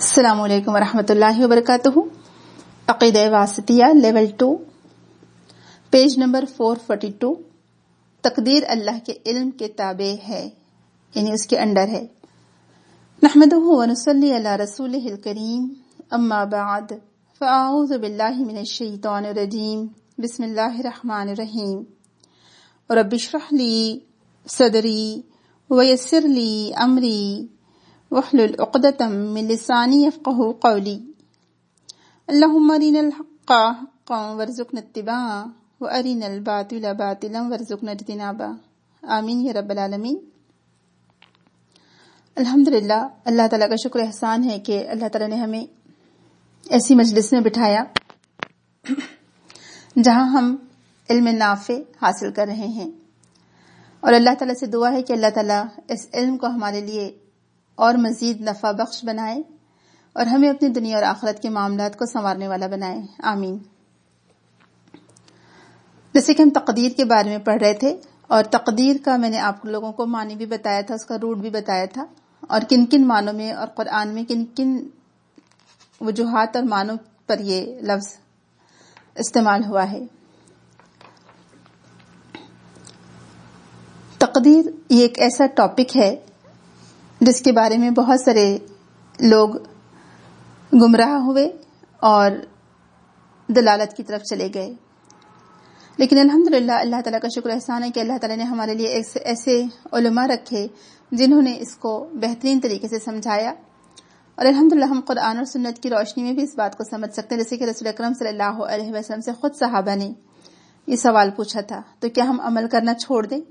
السلام علیکم ورحمۃ اللہ وبرکاتہ۔ عقیدہ واسطیہ لیول 2 پیج نمبر 442۔ تقدیر اللہ کے علم کے تابع ہے، یعنی اس کے انڈر ہے۔ نحمدہ ونصلی علی رسولہ الکریم، اما بعد فاعوذ باللہ من الشیطان الرجیم، بسم اللہ الرحمن الرحیم۔ رب اشرح لی صدری ویسر لی امری واحلل عقدۃ من لسانی یفقہوا قولی۔ اللہم ارنا الحق حقا وارزقنا اتباعہ وارنا الباطل باطلا وارزقنا اجتنابہ، آمین یا رب العالمین۔ الحمدللہ، اللہ تعالیٰ کا شکر احسان ہے کہ اللہ تعالیٰ نے ہمیں ایسی مجلس میں بٹھایا جہاں ہم علم نافع حاصل کر رہے ہیں، اور اللہ تعالیٰ سے دعا ہے کہ اللہ تعالیٰ اس علم کو ہمارے لیے اور مزید نفع بخش بنائے اور ہمیں اپنی دنیا اور آخرت کے معاملات کو سنوارنے والا بنائے، آمین۔ جیسے کہ ہم تقدیر کے بارے میں پڑھ رہے تھے، اور تقدیر کا میں نے آپ لوگوں کو معنی بھی بتایا تھا، اس کا روٹ بھی بتایا تھا، اور کن کن معنوں میں اور قرآن میں کن کن وجوہات اور معنوں پر یہ لفظ استعمال ہوا ہے۔ تقدیر یہ ایک ایسا ٹاپک ہے جس کے بارے میں بہت سارے لوگ گمراہ ہوئے اور دلالت کی طرف چلے گئے، لیکن الحمدللہ اللہ تعالیٰ کا شکر احسان ہے کہ اللہ تعالیٰ نے ہمارے لیے ایسے علماء رکھے جنہوں نے اس کو بہترین طریقے سے سمجھایا، اور الحمدللہ ہم قرآن اور سنت کی روشنی میں بھی اس بات کو سمجھ سکتے ہیں۔ جیسے کہ رسول اکرم صلی اللہ علیہ وسلم سے خود صحابہ نے یہ سوال پوچھا تھا، تو کیا ہم عمل کرنا چھوڑ دیں؟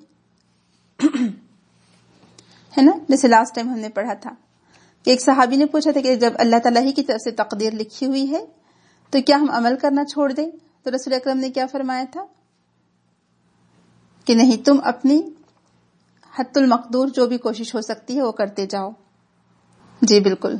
ہے نا، جیسے لاسٹ ٹائم ہم نے پڑھا تھا کہ ایک صحابی نے پوچھا تھا کہ جب اللہ تعالیٰ ہی کی طرف سے تقدیر لکھی ہوئی ہے تو کیا ہم عمل کرنا چھوڑ دیں؟ تو رسول اکرم نے کیا فرمایا تھا کہ نہیں، تم اپنی حد المقدور جو بھی کوشش ہو سکتی ہے وہ کرتے جاؤ۔ جی بالکل،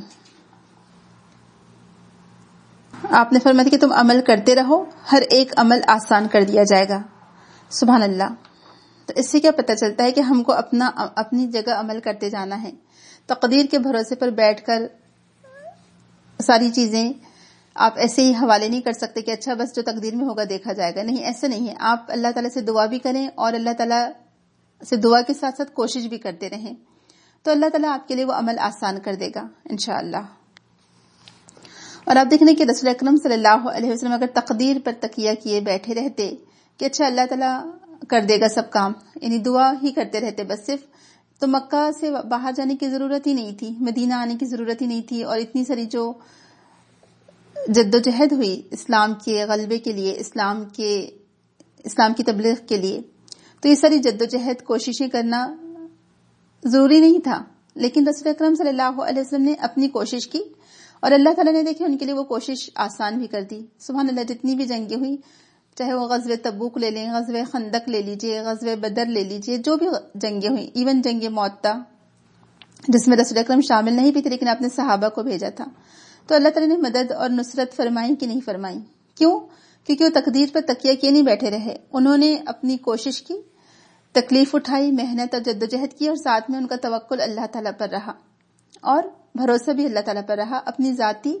آپ نے فرمایا کہ تم عمل کرتے رہو، ہر ایک عمل آسان کر دیا جائے گا۔ سبحان اللہ۔ تو اس سے کیا پتہ چلتا ہے کہ ہم کو اپنی جگہ عمل کرتے جانا ہے۔ تقدیر کے بھروسے پر بیٹھ کر ساری چیزیں آپ ایسے ہی حوالے نہیں کر سکتے کہ اچھا بس جو تقدیر میں ہوگا دیکھا جائے گا، نہیں، ایسا نہیں ہے۔ آپ اللہ تعالیٰ سے دعا بھی کریں اور اللہ تعالیٰ سے دعا کے ساتھ ساتھ کوشش بھی کرتے رہیں، تو اللہ تعالیٰ آپ کے لیے وہ عمل آسان کر دے گا انشاءاللہ۔ اور آپ دیکھیں کہ رسول اکرم صلی اللہ علیہ وسلم اگر تقدیر پر تکیہ کیے بیٹھے رہتے کہ اچھا اللہ تعالیٰ کر دے گا سب کام، یعنی دعا ہی کرتے رہتے بس صرف، تو مکہ سے باہر جانے کی ضرورت ہی نہیں تھی، مدینہ آنے کی ضرورت ہی نہیں تھی، اور اتنی ساری جو جد و جہد ہوئی اسلام کے غلبے کے لیے، اسلام کی تبلیغ کے لیے، تو یہ ساری جد و جہد کوششیں کرنا ضروری نہیں تھا، لیکن رسول اکرم صلی اللہ علیہ وسلم نے اپنی کوشش کی، اور اللہ تعالیٰ نے دیکھے ان کے لیے وہ کوشش آسان بھی کر دی۔ سبحان اللہ، جتنی بھی جنگیں ہوئی، چاہے وہ غزوہ تبوک لے لیں، غزوہ خندق لے لیجئے، غزوہ بدر لے لیجئے، جو بھی جنگیں ہوئی، ایون جنگ معطا جس میں رسول اکرم شامل نہیں بھی تھے لیکن آپ نے صحابہ کو بھیجا تھا، تو اللہ تعالیٰ نے مدد اور نصرت فرمائی کہ نہیں فرمائی؟ کیوں؟ کیونکہ وہ تقدیر پر تکیہ کیے نہیں بیٹھے رہے، انہوں نے اپنی کوشش کی، تکلیف اٹھائی، محنت اور جد و جہد کی، اور ساتھ میں ان کا توکل اللہ تعالیٰ پر رہا اور بھروسہ بھی اللہ تعالیٰ پر رہا۔ اپنی ذاتی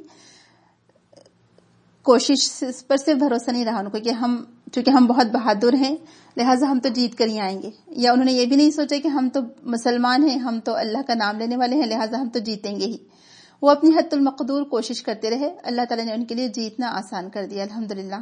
کوشش پر صرف بھروسہ نہیں رہا ان کو کہ چونکہ ہم بہت بہادر ہیں لہٰذا ہم تو جیت کر ہی آئیں گے، یا انہوں نے یہ بھی نہیں سوچا کہ ہم تو مسلمان ہیں، ہم تو اللہ کا نام لینے والے ہیں لہٰذا ہم تو جیتیں گے ہی۔ وہ اپنی حد المقدور کوشش کرتے رہے، اللہ تعالیٰ نے ان کے لیے جیتنا آسان کر دیا، الحمدللہ۔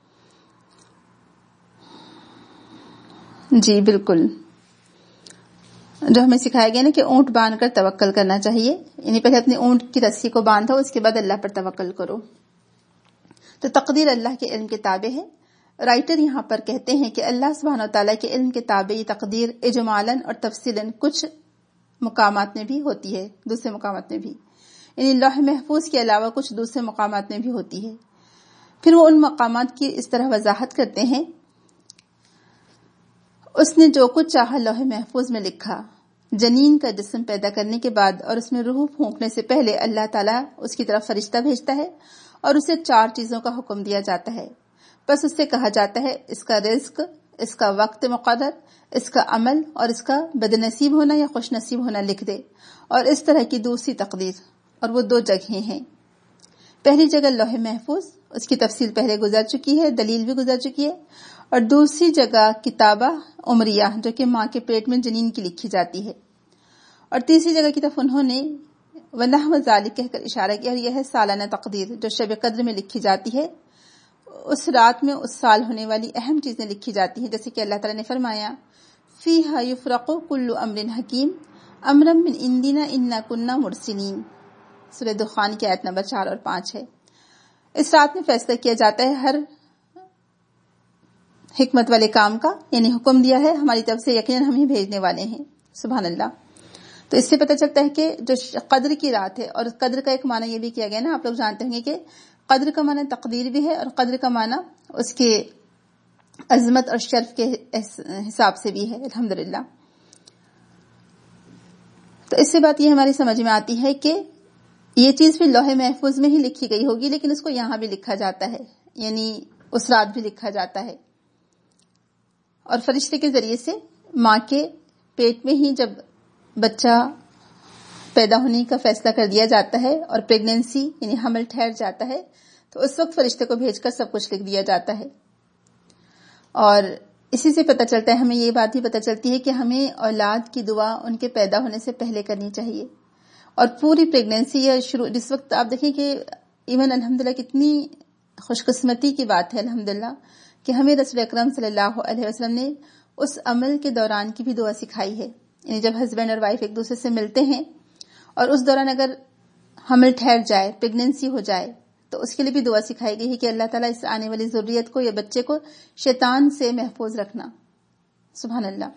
جی بالکل، جو ہمیں سکھایا گیا نا کہ اونٹ باندھ کر توکل کرنا چاہیے، یعنی پہلے اپنے اونٹ کی رسی کو باندھو، اس کے بعد اللہ پر توکل کرو۔ تو تقدیر اللہ کے علم کے تابع ہے۔ رائٹر یہاں پر کہتے ہیں کہ اللہ سبحانہ و تعالیٰ کے علم کے تابع یہ تقدیر اجمالاً اور تفصیلاً کچھ مقامات میں بھی ہوتی ہے، دوسرے مقامات میں بھی، یعنی لوح محفوظ کے علاوہ کچھ دوسرے مقامات میں بھی ہوتی ہے۔ پھر وہ ان مقامات کی اس طرح وضاحت کرتے ہیں، اس نے جو کچھ چاہا لوح محفوظ میں لکھا، جنین کا جسم پیدا کرنے کے بعد اور اس میں روح پھونکنے سے پہلے اللہ تعالیٰ اس کی طرف فرشتہ بھیجتا ہے اور اسے 4 چیزوں کا حکم دیا جاتا ہے، بس اس سے کہا جاتا ہے اس کا رزق، اس کا وقت مقرر، اس کا عمل اور اس کا بد نصیب ہونا یا خوش نصیب ہونا لکھ دے، اور اس طرح کی دوسری تقدیر اور وہ 2 جگہیں ہیں. پہلی جگہ لوح محفوظ، اس کی تفصیل پہلے گزر چکی ہے، دلیل بھی گزر چکی ہے. اور دوسری جگہ کتابہ عمریہ جو کہ ماں کے پیٹ میں جنین کی لکھی جاتی ہے. اور تیسری جگہ کی طرف انہوں نے وَنَحْوَ ذَلِكَ کہہ کر اشارہ کیا، اور یہ ہے سالانہ تقدیر جو شب قدر میں لکھی جاتی ہے. اس رات میں اس سال ہونے والی اہم چیزیں لکھی جاتی ہیں، جیسے کہ اللہ تعالیٰ نے فرمایا فِيهَا يُفْرَقُ كُلُّ أَمْرٍ حَكِيمٍ أَمْرًا مِّنْ عِنْدِنَا إِنَّا كُنَّا مُرْسِلِينَ. سورہ دخان کی آیت نمبر 4 اور 5 ہے. اس رات میں فیصلہ کیا جاتا ہے ہر حکمت والے کام کا، یعنی حکم دیا ہے ہماری طرف سے، یقیناً ہم ہی بھیجنے والے ہیں. سبحان اللہ. تو اس سے پتہ چلتا ہے کہ جو قدر کی رات ہے، اور قدر کا ایک معنی یہ بھی کیا گیا نا، آپ لوگ جانتے ہوں گے کہ قدر کا معنی تقدیر بھی ہے، اور قدر کا معنی اس کے عظمت اور شرف کے حساب سے بھی ہے. الحمدللہ. تو اس سے بات یہ ہماری سمجھ میں آتی ہے کہ یہ چیز بھی لوح محفوظ میں ہی لکھی گئی ہوگی، لیکن اس کو یہاں بھی لکھا جاتا ہے، یعنی اس رات بھی لکھا جاتا ہے. اور فرشتے کے ذریعے سے ماں کے پیٹ میں ہی جب بچہ پیدا ہونے کا فیصلہ کر دیا جاتا ہے اور پریگنینسی یعنی حمل ٹھہر جاتا ہے، تو اس وقت فرشتے کو بھیج کر سب کچھ لکھ دیا جاتا ہے. اور اسی سے پتہ چلتا ہے، ہمیں یہ بات بھی پتہ چلتی ہے کہ ہمیں اولاد کی دعا ان کے پیدا ہونے سے پہلے کرنی چاہیے. اور پوری پریگنینسی یا شروع جس وقت آپ دیکھیں کہ ایون الحمدللہ کتنی خوش قسمتی کی بات ہے الحمدللہ کہ ہمیں رسول اکرم صلی اللہ علیہ وسلم نے اس عمل کے دوران کی بھی دعا سکھائی ہے. یعنی جب ہسبینڈ اور وائف ایک دوسرے سے ملتے ہیں اور اس دوران اگر حمل ٹھہر جائے، پریگنینسی ہو جائے، تو اس کے لیے بھی دعا سکھائی گئی ہے کہ اللہ تعالیٰ اس آنے والی ذریت کو یا بچے کو شیطان سے محفوظ رکھنا. سبحان اللہ.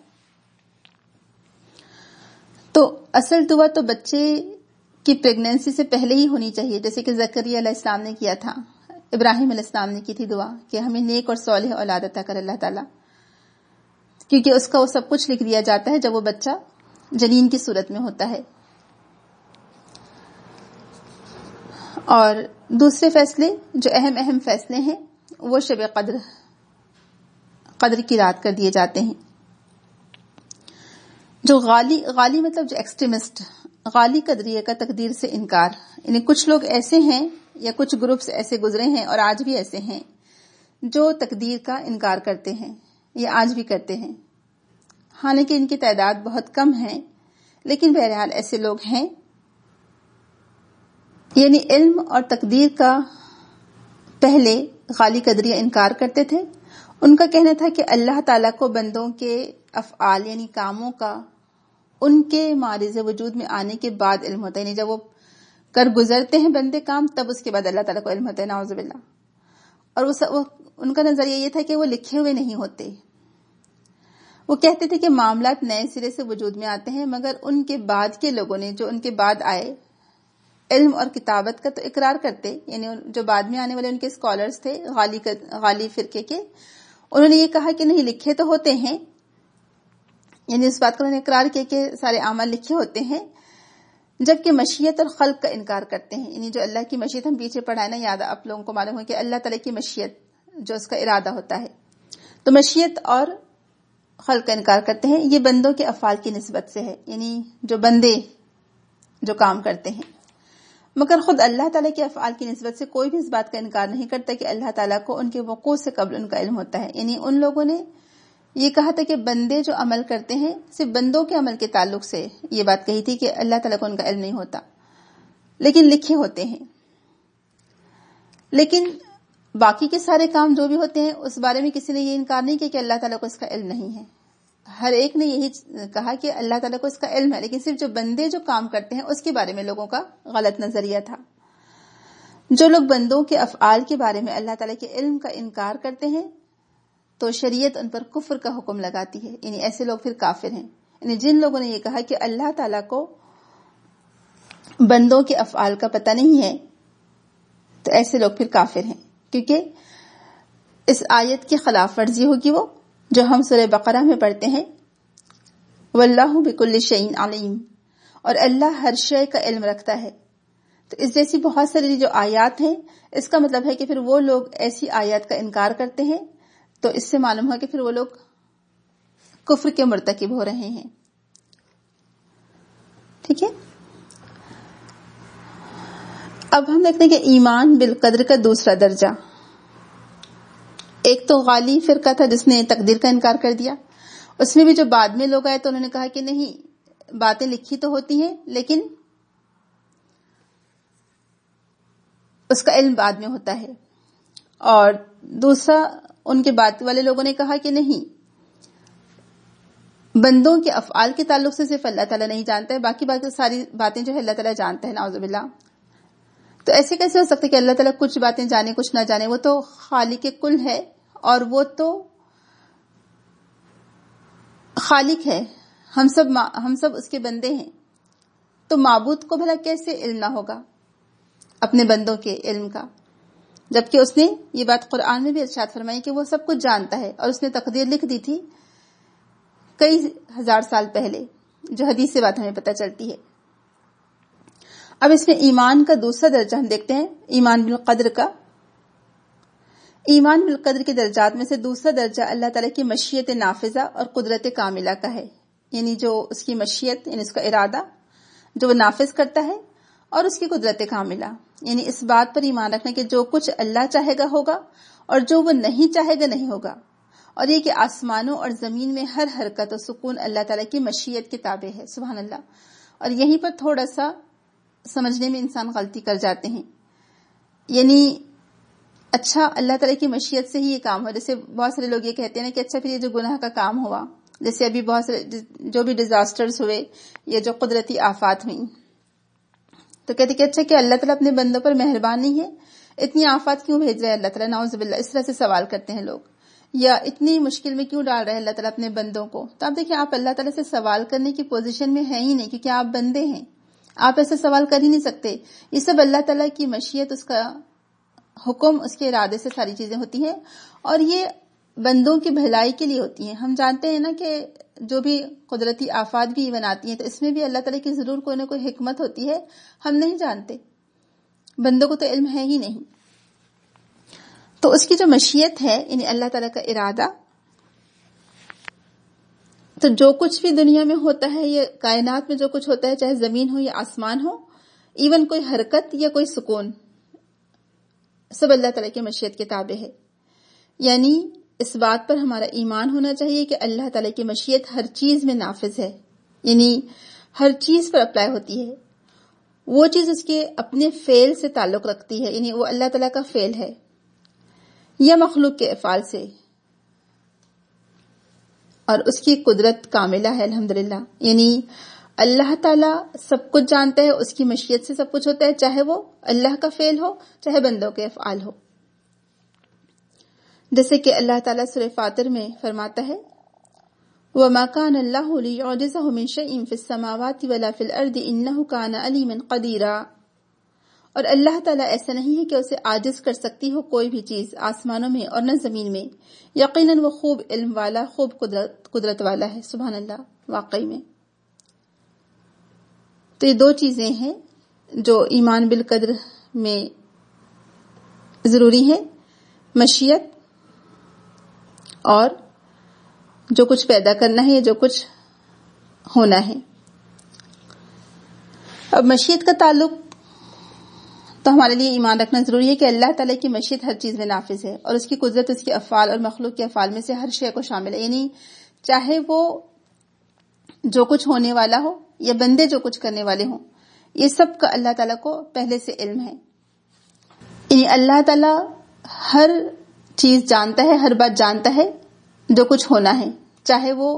تو اصل دعا تو بچے کی پریگنینسی سے پہلے ہی ہونی چاہیے، جیسے کہ زکریا علیہ السلام نے کیا تھا، ابراہیم علیہ السلام نے کی تھی دعا کہ ہمیں نیک اور صالح اولاد عطا کر اللہ تعالیٰ، کیونکہ اس کا وہ سب کچھ لکھ دیا جاتا ہے جب وہ بچہ جنین کی صورت میں ہوتا ہے. اور دوسرے فیصلے جو اہم فیصلے ہیں وہ شب قدر کی رات کر دیے جاتے ہیں. جو غالی مطلب جو ایکسٹریمسٹ، غالی قدریہ کا تقدیر سے انکار، یعنی کچھ لوگ ایسے ہیں یا کچھ گروپس ایسے گزرے ہیں اور آج بھی ایسے ہیں جو تقدیر کا انکار کرتے ہیں، یہ آج بھی کرتے ہیں. حالانکہ ان کی تعداد بہت کم ہے، لیکن بہرحال ایسے لوگ ہیں. یعنی علم اور تقدیر کا پہلے غالی قدریہ انکار کرتے تھے. ان کا کہنا تھا کہ اللہ تعالیٰ کو بندوں کے افعال یعنی کاموں کا ان کے معرض وجود میں آنے کے بعد علم ہوتا ہے، یعنی جب وہ کر گزرتے ہیں بندے کام، تب اس کے بعد اللہ تعالیٰ کو علم ہوتا ہے. نعوذ باللہ. اور ان کا نظریہ یہ تھا کہ وہ لکھے ہوئے نہیں ہوتے. وہ کہتے تھے کہ معاملات نئے سرے سے وجود میں آتے ہیں، مگر ان کے بعد کے لوگوں نے جو ان کے بعد آئے علم اور کتابت کا تو اقرار کرتے، یعنی جو بعد میں آنے والے ان کے اسکالرز تھے غالی فرقے کے، انہوں نے یہ کہا کہ نہیں، لکھے تو ہوتے ہیں، یعنی اس بات کا انہوں نے اقرار کیا کہ سارے اعمال لکھے ہوتے ہیں، جبکہ مشیت اور خلق کا انکار کرتے ہیں. یعنی جو اللہ کی مشیت ہم پیچھے پڑھائے نا، یاد آپ لوگوں کو معلوم ہے کہ اللہ تعالیٰ کی مشیت جو اس کا ارادہ ہوتا ہے، تو مشیت اور خلق کا انکار کرتے ہیں. یہ بندوں کے افعال کی نسبت سے ہے، یعنی جو بندے جو کام کرتے ہیں. مگر خود اللہ تعالیٰ کے افعال کی نسبت سے کوئی بھی اس بات کا انکار نہیں کرتا کہ اللہ تعالیٰ کو ان کے وقوع سے قبل ان کا علم ہوتا ہے. یعنی ان لوگوں نے یہ کہا تھا کہ بندے جو عمل کرتے ہیں صرف بندوں کے عمل کے تعلق سے یہ بات کہی تھی کہ اللہ تعالیٰ کو ان کا علم نہیں ہوتا، لیکن لکھے ہوتے ہیں. لیکن باقی کے سارے کام جو بھی ہوتے ہیں اس بارے میں کسی نے یہ انکار نہیں کیا کہ اللہ تعالیٰ کو اس کا علم نہیں ہے. ہر ایک نے یہی کہا کہ اللہ تعالیٰ کو اس کا علم ہے، لیکن صرف جو بندے جو کام کرتے ہیں اس کے بارے میں لوگوں کا غلط نظریہ تھا. جو لوگ بندوں کے افعال کے بارے میں اللہ تعالیٰ کے علم کا انکار کرتے ہیں تو شریعت ان پر کفر کا حکم لگاتی ہے، یعنی ایسے لوگ پھر کافر ہیں. یعنی جن لوگوں نے یہ کہا کہ اللہ تعالیٰ کو بندوں کے افعال کا پتہ نہیں ہے تو ایسے لوگ پھر کافر ہیں، کیونکہ اس آیت کی خلاف ورزی ہوگی وہ جو ہم سورہ بقرہ میں پڑھتے ہیں، واللہ بکل شیء علیم، اور اللہ ہر شے کا علم رکھتا ہے. تو اس جیسی بہت ساری جو آیات ہیں، اس کا مطلب ہے کہ پھر وہ لوگ ایسی آیات کا انکار کرتے ہیں، تو اس سے معلوم ہوا کہ پھر وہ لوگ کفر کے مرتکب ہو رہے ہیں. ٹھیک ہے. اب ہم دیکھتے ہیں کہ ایمان بالقدر کا دوسرا درجہ. ایک تو غالی فرقہ تھا جس نے تقدیر کا انکار کر دیا. اس میں بھی جو بعد میں لوگ آئے تو انہوں نے کہا کہ نہیں، باتیں لکھی تو ہوتی ہیں لیکن اس کا علم بعد میں ہوتا ہے. اور دوسرا ان کے بعد والے لوگوں نے کہا کہ نہیں، بندوں کے افعال کے تعلق سے صرف اللہ تعالیٰ نہیں جانتا ہے، باقی ساری باتیں جو ہے اللہ تعالیٰ جانتا ہے، نعوذ باللہ. تو ایسے کیسے ہو سکتا ہے کہ اللہ تعالیٰ کچھ باتیں جانے کچھ نہ جانے؟ وہ تو خالق کل ہے اور وہ تو خالق ہے، ہم سب اس کے بندے ہیں. تو معبود کو بھلا کیسے علم نہ ہوگا اپنے بندوں کے علم کا، جبکہ اس نے یہ بات قرآن میں بھی ارشاد فرمائی کہ وہ سب کچھ جانتا ہے اور اس نے تقدیر لکھ دی تھی کئی ہزار سال پہلے، جو حدیث سے بات ہمیں پتہ چلتی ہے. اب اس میں ایمان کا دوسرا درجہ ہم دیکھتے ہیں، ایمان بالقدر کا. ایمان بالقدر کے درجات میں سے دوسرا درجہ اللہ تعالیٰ کی مشیت نافذہ اور قدرت کاملہ کا ہے. یعنی جو اس کی مشیت، یعنی اس کا ارادہ جو وہ نافذ کرتا ہے، اور اس کی قدرت کاملہ، یعنی اس بات پر ایمان رکھنا کہ جو کچھ اللہ چاہے گا ہوگا اور جو وہ نہیں چاہے گا نہیں ہوگا. اور یہ کہ آسمانوں اور زمین میں ہر حرکت و سکون اللہ تعالیٰ کی مشیت کے تابع ہے. سبحان اللہ. اور یہیں پر تھوڑا سا سمجھنے میں انسان غلطی کر جاتے ہیں. یعنی اچھا اللہ تعالیٰ کی مشیت سے ہی یہ کام ہو. جیسے بہت سارے لوگ یہ کہتے ہیں نا کہ اچھا پھر یہ جو گناہ کا کام ہوا، جیسے ابھی بہت سارے جو بھی ڈیزاسٹرز ہوئے یا جو قدرتی آفات ہوئیں، تو کہتے کہ اچھا کہ اللہ تعالیٰ اپنے بندوں پر مہربان نہیں ہے، اتنی آفات کیوں بھیج رہا ہے اللہ تعالیٰ؟ نعوذ باللہ. اس طرح سے سوال کرتے ہیں لوگ. یا اتنی مشکل میں کیوں ڈال رہا ہے اللہ تعالیٰ اپنے بندوں کو؟ تو آپ دیکھیں، آپ اللہ تعالیٰ سے سوال کرنے کی پوزیشن میں ہیں ہی نہیں، کیونکہ آپ بندے ہیں. آپ ایسے سوال کر ہی نہیں سکتے. یہ سب اللہ تعالیٰ کی مشیت، اس کا حکم، اس کے ارادے سے ساری چیزیں ہوتی ہیں، اور یہ بندوں کی بھلائی کے لیے ہوتی ہیں. ہم جانتے ہیں نا کہ جو بھی قدرتی آفات بھی ایون آتی ہیں تو اس میں بھی اللہ تعالیٰ کی ضرور کوئی نہ کوئی حکمت ہوتی ہے، ہم نہیں جانتے، بندوں کو تو علم ہے ہی نہیں. تو اس کی جو مشیت ہے، یعنی اللہ تعالیٰ کا ارادہ، تو جو کچھ بھی دنیا میں ہوتا ہے، یہ کائنات میں جو کچھ ہوتا ہے، چاہے زمین ہو یا آسمان ہو، ایون کوئی حرکت یا کوئی سکون، سب اللہ تعالیٰ کی مشیت کے تابع ہے. یعنی اس بات پر ہمارا ایمان ہونا چاہیے کہ اللہ تعالیٰ کی مشیت ہر چیز میں نافذ ہے، یعنی ہر چیز پر اپلائی ہوتی ہے. وہ چیز اس کے اپنے فعل سے تعلق رکھتی ہے، یعنی وہ اللہ تعالیٰ کا فعل ہے، یا مخلوق کے افعال سے، اور اس کی قدرت کاملہ ہے الحمدللہ. یعنی اللہ تعالیٰ سب کچھ جانتا ہے، اس کی مشیت سے سب کچھ ہوتا ہے، چاہے وہ اللہ کا فعل ہو چاہے بندوں کے افعال ہو. جیسے کہ اللہ تعالیٰ سورہ فاطر میں فرماتا ہے، وَمَا كَانَ اللَّهُ لِيُعْجِزَهُ مِنْ شَيْءٍ فِي السَّمَاوَاتِ وَلَا فِي الْأَرْضِ إِنَّهُ كَانَ عَلِيمًا قَدِيرًا. اور اللہ تعالیٰ ایسا نہیں ہے کہ اسے عاجز کر سکتی ہو کوئی بھی چیز آسمانوں میں اور نہ زمین میں. یقیناً وہ خوب علم والا، خوب قدرت والا ہے. سبحان اللہ. واقعی میں تو یہ دو چیزیں ہیں جو ایمان بالقدر میں ضروری ہیں، مشیت اور جو کچھ پیدا کرنا ہے، جو کچھ ہونا ہے. اب مشیت کا تعلق تو ہمارے لیے ایمان رکھنا ضروری ہے کہ اللہ تعالیٰ کی مشیت ہر چیز میں نافذ ہے، اور اس کی قدرت اس کے افعال اور مخلوق کے افعال میں سے ہر شے کو شامل ہے. یعنی چاہے وہ جو کچھ ہونے والا ہو یا بندے جو کچھ کرنے والے ہوں، یہ سب کا اللہ تعالیٰ کو پہلے سے علم ہے. یعنی اللہ تعالیٰ ہر چیز جانتا ہے، ہر بات جانتا ہے جو کچھ ہونا ہے، چاہے وہ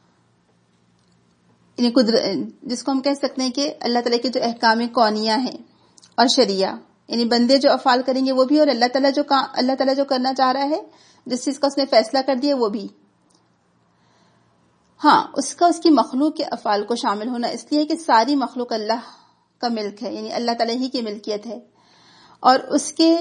یعنی جس کو ہم کہہ سکتے ہیں کہ اللہ تعالیٰ کے جو احکام کونیہ ہیں اور شریعہ، یعنی بندے جو افعال کریں گے وہ بھی، اور اللہ تعالیٰ جو کرنا چاہ رہا ہے، جس چیز کا اس نے فیصلہ کر دیا وہ بھی. ہاں، اس کی مخلوق کے افعال کو شامل ہونا اس لیے کہ ساری مخلوق اللہ کا ملک ہے، یعنی اللہ تعالیٰ ہی کی ملکیت ہے، اور اس کے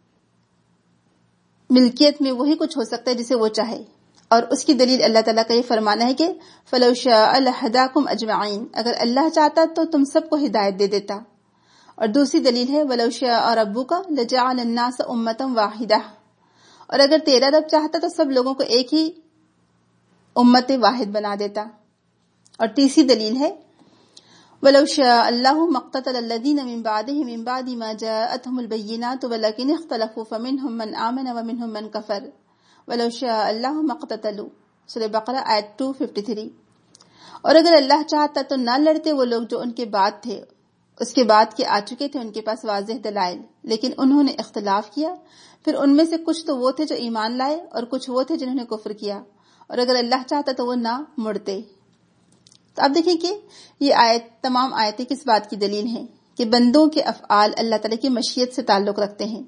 ملکیت میں وہی کچھ ہو سکتا ہے جسے وہ چاہے. اور اس کی دلیل اللہ تعالیٰ کا یہ فرمانا ہے کہ فَلَوْ شَاءَ لَهَدَاكُمْ أَجْمَعِينَ، اگر اللہ چاہتا تو تم سب کو ہدایت دے دیتا. اور دوسری دلیل ہے وَلَوْ شَاءَ رَبُّكَ لَجَعَلَ النَّاسَ أُمَّةً وَاحِدَةً، اور اگر تیرا رب چاہتا تو سب لوگوں کو ایک ہی امت واحد بنا دیتا. اور تیسری دلیل ہے وَلَوْ شَاءَ اللَّهُ مَا اقْتَتَلَ الَّذِينَ مِن بَعْدِهِم مِّن بَعْدِ مَا جَاءَتْهُمُ الْبَيِّنَاتُ وَلَٰكِنِ اخْتَلَفُوا فَمِنْهُم مَّنْ آمَنَ وَمِنْهُم مَّن كَفَرَ وَلَوْ شَاءَ اللَّهُ مَا اقْتَتَلُوا. سورہ بقرہ آیت 253. اور اگر اللہ چاہتا تو نہ لڑتے وہ لوگ جو ان کے بعد تھے، اس کے بعد کے آ چکے تھے، ان کے پاس واضح دلائل، لیکن انہوں نے اختلاف کیا. پھر ان میں سے کچھ تو وہ تھے جو ایمان لائے اور کچھ وہ تھے جنہوں نے کفر کیا، اور اگر اللہ چاہتا تو وہ نہ مڑتے. تو آپ دیکھیں کہ یہ آیت، تمام آیتیں کس بات کی دلیل ہیں کہ بندوں کے افعال اللہ تعالیٰ کی مشیت سے تعلق رکھتے ہیں.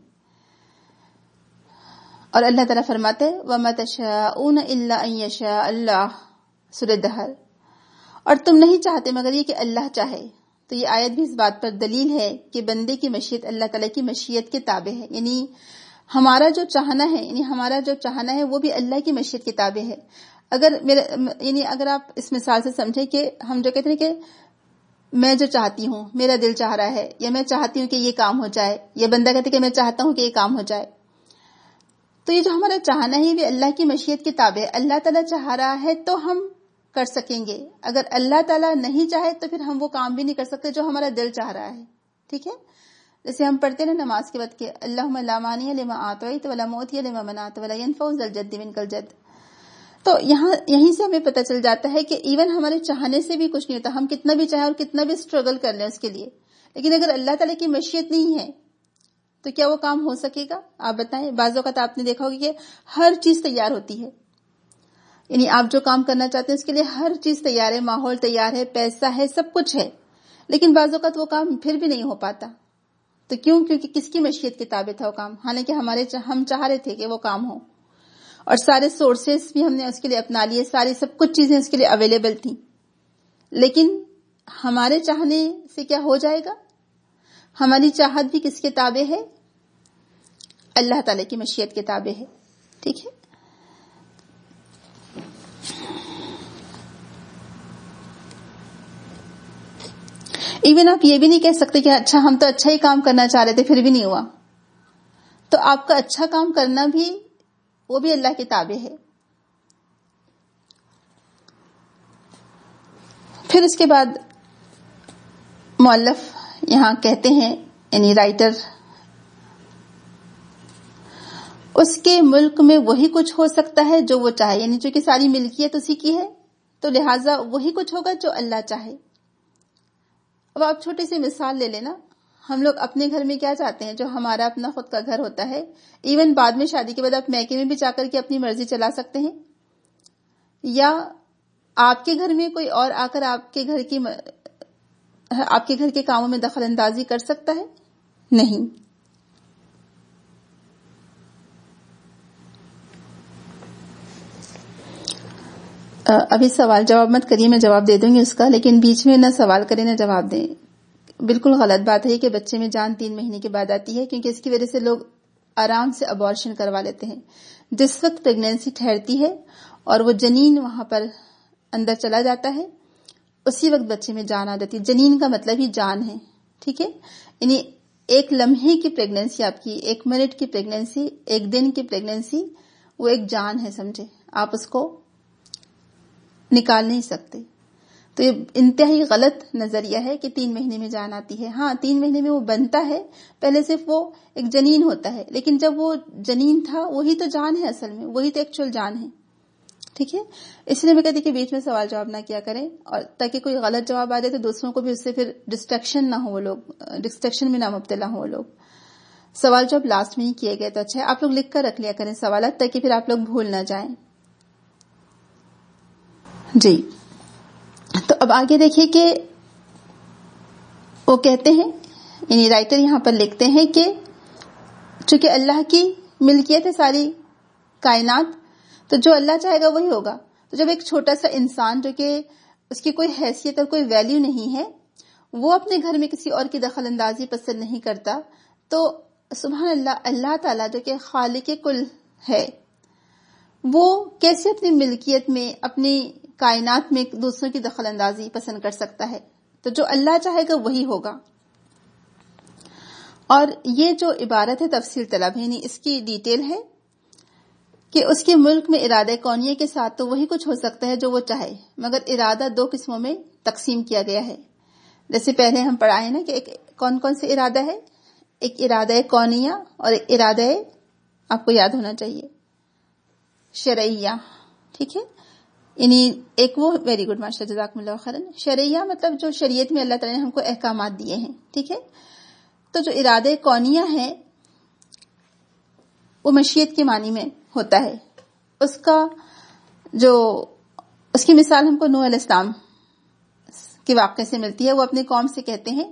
اور اللہ تعالیٰ فرماتے ہیں وَمَا تَشَاءُونَ إِلَّا أَن يَشَاءَ اللَّهُ، سورہ دہر، اور تم نہیں چاہتے مگر یہ کہ اللہ چاہے. تو یہ آیت بھی اس بات پر دلیل ہے کہ بندے کی مشیت اللہ تعالیٰ کی مشیت کے تابع ہے. یعنی ہمارا جو چاہنا ہے، وہ بھی اللہ کی مشیت کے تابع ہے. اگر آپ اس مثال سے سمجھیں کہ ہم جو کہتے ہیں کہ میں جو چاہتی ہوں، میرا دل چاہ رہا ہے، یا میں چاہتی ہوں کہ یہ کام ہو جائے، یا بندہ کہتے کہ میں چاہتا ہوں کہ یہ کام ہو جائے، تو یہ جو ہمارا چاہنا ہے یہ اللہ کی مشیت کے تابع ہے. اللہ تعالیٰ چاہ رہا ہے تو ہم کر سکیں گے، اگر اللہ تعالیٰ نہیں چاہے تو پھر ہم وہ کام بھی نہیں کر سکتے جو ہمارا دل چاہ رہا ہے. ٹھیک ہے، جیسے ہم پڑھتے ہیں نماز کے وقت کہ اللہم لا مانع لما اعطیت ولا معطی لما منعت ولا ينفع ذا الجد منک الجد. تو یہیں سے ہمیں پتہ چل جاتا ہے کہ ایون ہمارے چاہنے سے بھی کچھ نہیں ہوتا، ہم کتنا بھی چاہیں اور کتنا بھی اسٹرگل کر لیں اس کے لیے، لیکن اگر اللہ تعالیٰ کی مشیت نہیں ہے تو کیا وہ کام ہو سکے گا؟ آپ بتائیں. بعض اوقات آپ نے دیکھا ہوگا کہ ہر چیز تیار ہوتی ہے، یعنی آپ جو کام کرنا چاہتے ہیں اس کے لیے ہر چیز تیار ہے، ماحول تیار ہے، پیسہ ہے، سب کچھ ہے، لیکن بعض اوقات وہ کام پھر بھی نہیں ہو پاتا. تو کیوں؟ کیونکہ کس کی مشیت کے تابع تھا وہ کام، حالانکہ ہم چاہ رہے تھے کہ وہ کام ہو، اور سارے سورسز بھی ہم نے اس کے لیے اپنا لیے، ساری سب کچھ چیزیں اس کے لیے اویلیبل تھیں، لیکن ہمارے چاہنے سے کیا ہو جائے گا؟ ہماری چاہت بھی کس کے تابع ہے؟ اللہ تعالی کی مشیت کے تابع ہے. ٹھیک ہے. ایون آپ یہ بھی نہیں کہہ سکتے کہ اچھا ہم تو اچھا ہی کام کرنا چاہ رہے تھے پھر بھی نہیں ہوا، تو آپ کا اچھا کام کرنا بھی وہ بھی اللہ کے تابع ہے. پھر اس کے بعد مؤلف یہاں کہتے ہیں، یعنی رائٹر، اس کے ملک میں وہی کچھ ہو سکتا ہے جو وہ چاہے، یعنی چونکہ ساری ملکیت اسی کی ہے تو لہٰذا وہی کچھ ہوگا جو اللہ چاہے. اب آپ چھوٹی سی مثال لے لینا، ہم لوگ اپنے گھر میں کیا چاہتے ہیں؟ جو ہمارا اپنا خود کا گھر ہوتا ہے، ایون بعد میں شادی کے بعد آپ میکے میں بھی جا کر کے اپنی مرضی چلا سکتے ہیں، یا آپ کے گھر میں کوئی اور آ کر آپ کے گھر کے کاموں میں دخل اندازی کر سکتا ہے؟ نہیں. ابھی سوال جواب مت کریے، میں جواب دے دوں گی اس کا، لیکن بیچ میں نہ سوال کریں نہ جواب دیں. بالکل غلط بات ہے کہ بچے میں جان 3 مہینے کے بعد آتی ہے، کیونکہ اس کی وجہ سے لوگ آرام سے ابارشن کروا لیتے ہیں. جس وقت پریگنینسی ٹھہرتی ہے اور وہ جنین وہاں پر اندر چلا جاتا ہے، اسی وقت بچے میں جان آ جاتی ہے. جنین کا مطلب ہی جان ہے. ٹھیک ہے، یعنی ایک لمحے کی پریگنینسی، آپ کی 1 منٹ کی پریگنینسی، 1 دن کی پریگنینسی، وہ ایک جان ہے، سمجھے آپ اس کو نکال نہیں سکتے. تو یہ انتہائی غلط نظریہ ہے کہ 3 مہینے میں جان آتی ہے. ہاں 3 مہینے میں وہ بنتا ہے، پہلے صرف وہ ایک جنین ہوتا ہے، لیکن جب وہ جنین تھا وہی تو جان ہے، اصل میں وہی تو ایکچوئل جان ہے. ٹھیک ہے، اس لیے میں کہتی کہ بیچ میں سوال جواب نہ کیا کریں، اور تاکہ کوئی غلط جواب آ جائے تو دوسروں کو بھی اس سے پھر ڈسٹریکشن نہ ہو، وہ لوگ ڈسٹریکشن میں نہ مبتلا ہوں. وہ لوگ سوال جواب لاسٹ میں ہی کیے گئے تو اچھا ہے. آپ لوگ لکھ کر رکھ لیا کریں سوالات، تاکہ پھر آپ لوگ بھول نہ جائیں. جی، تو اب آگے دیکھیے کہ وہ کہتے ہیں، یعنی رائٹر یہاں پر لکھتے ہیں کہ چونکہ اللہ کی ملکیت ہے ساری کائنات، تو جو اللہ چاہے گا وہی ہوگا. تو جب ایک چھوٹا سا انسان جو کہ اس کی کوئی حیثیت اور کوئی ویلیو نہیں ہے، وہ اپنے گھر میں کسی اور کی دخل اندازی پسند نہیں کرتا، تو سبحان اللہ، اللہ تعالیٰ جو کہ خالق کل ہے، وہ کیسے اپنی ملکیت میں، اپنی کائنات میں دوسروں کی دخل اندازی پسند کر سکتا ہے؟ تو جو اللہ چاہے گا وہی ہوگا. اور یہ جو عبارت ہے تفصیل طلب ہے، یعنی اس کی ڈیٹیل ہے کہ اس کے ملک میں ارادہ کونیہ کے ساتھ تو وہی کچھ ہو سکتا ہے جو وہ چاہے، مگر ارادہ 2 قسموں میں تقسیم کیا گیا ہے. جیسے پہلے ہم پڑھائے نا کہ کون کون سے ارادہ ہے، ایک ارادہ ہے کونیہ اور ایک ارادہ ہے، آپ کو یاد ہونا چاہیے، شرعیہ. ٹھیک ہے، یعنی ایک وہ ویری گڈ ماشاء اللہ جزاکم اللہ خیرا. شرعیہ مطلب جو شریعت میں اللہ تعالیٰ نے ہم کو احکامات دیے ہیں. ٹھیک ہے، تو جو ارادہ کونیہ ہے وہ مشیت کے معنی میں ہوتا ہے. اس کی مثال ہم کو نوح علیہ السلام کے واقعے سے ملتی ہے. وہ اپنی قوم سے کہتے ہیں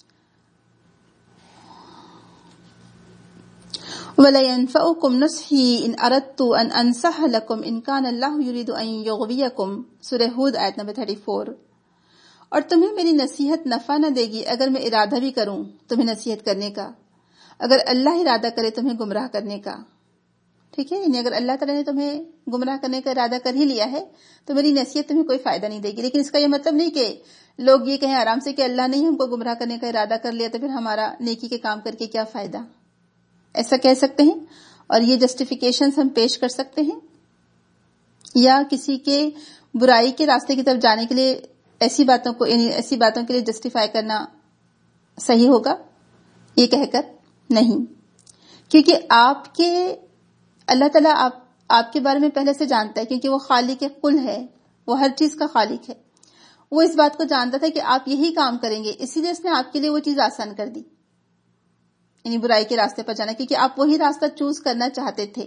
وَلَيَنْفَعُكُمْ نُصْحِي إِنْ أَرَدْتُ أَنْ أَنْصَحَ لَكُمْ إِنْ كَانَ اللَّهُ يُرِيدُ أَنْ يُغْوِيَكُمْ. سورہ ہود آیت نمبر 34. اور تمہیں میری نصیحت نفع نہ دے گی اگر میں ارادہ بھی کروں تمہیں نصیحت کرنے کا، اگر اللہ ارادہ کرے تمہیں گمراہ کرنے کا. ٹھیک ہے، یعنی اگر اللہ تعالیٰ نے تمہیں گمراہ کرنے کا ارادہ کر ہی لیا ہے تو میری نصیحت تمہیں کوئی فائدہ نہیں دے گی. لیکن اس کا یہ مطلب نہیں کہ لوگ یہ کہیں آرام سے کہ اللہ نے ہم کو گمراہ کرنے کا ارادہ کر لیا تو پھر ہمارا نیکی کے کام کر کے کیا فائدہ، ایسا کہہ سکتے ہیں. اور یہ جسٹیفیکیشنز ہم پیش کر سکتے ہیں، یا کسی کے برائی کے راستے کی طرف جانے کے لیے ایسی باتوں کے لیے جسٹیفائی کرنا صحیح ہوگا یہ کہہ کر نہیں. کیونکہ اللہ تعالیٰ آپ کے بارے میں پہلے سے جانتا ہے، کیونکہ وہ خالق کل ہے، وہ ہر چیز کا خالق ہے. وہ اس بات کو جانتا تھا کہ آپ یہی کام کریں گے، اسی لیے اس نے آپ کے لیے وہ چیز آسان کر دی، یعنی برائی کے راستے پر جانا، کیونکہ آپ وہی راستہ چوز کرنا چاہتے تھے.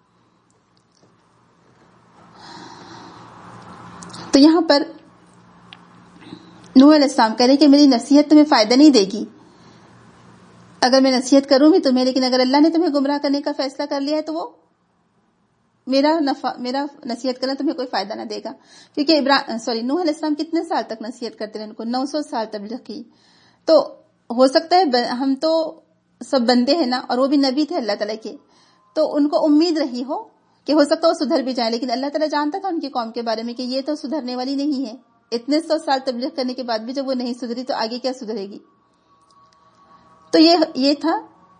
تو یہاں پر نوح علیہ السلام کہہ رہے کہ میری نصیحت تمہیں فائدہ نہیں دے گی اگر میں نصیحت کروں بھی تمہیں، لیکن اگر اللہ نے تمہیں گمراہ کرنے کا فیصلہ کر لیا ہے تو وہ میرا نصیحت کرنا تمہیں کوئی فائدہ نہ دے گا. کیونکہ نوح علیہ السلام کتنے سال تک نصیحت کرتے رہے، ان کو 900 سال تبلیغ کی. تو ہو سکتا ہے ہم تو سب بندے ہیں نا، اور وہ بھی نبی تھے اللہ تعالیٰ کے، تو ان کو امید رہی ہو کہ ہو سکتا ہے وہ سدھر بھی جائیں. لیکن اللہ تعالیٰ جانتا تھا ان کی قوم کے بارے میں کہ یہ تو سدھرنے والی نہیں ہے. اتنے 100 سال تبلیغ کرنے کے بعد بھی جب وہ نہیں سدھری تو آگے کیا سدھرے گی. تو یہ تھا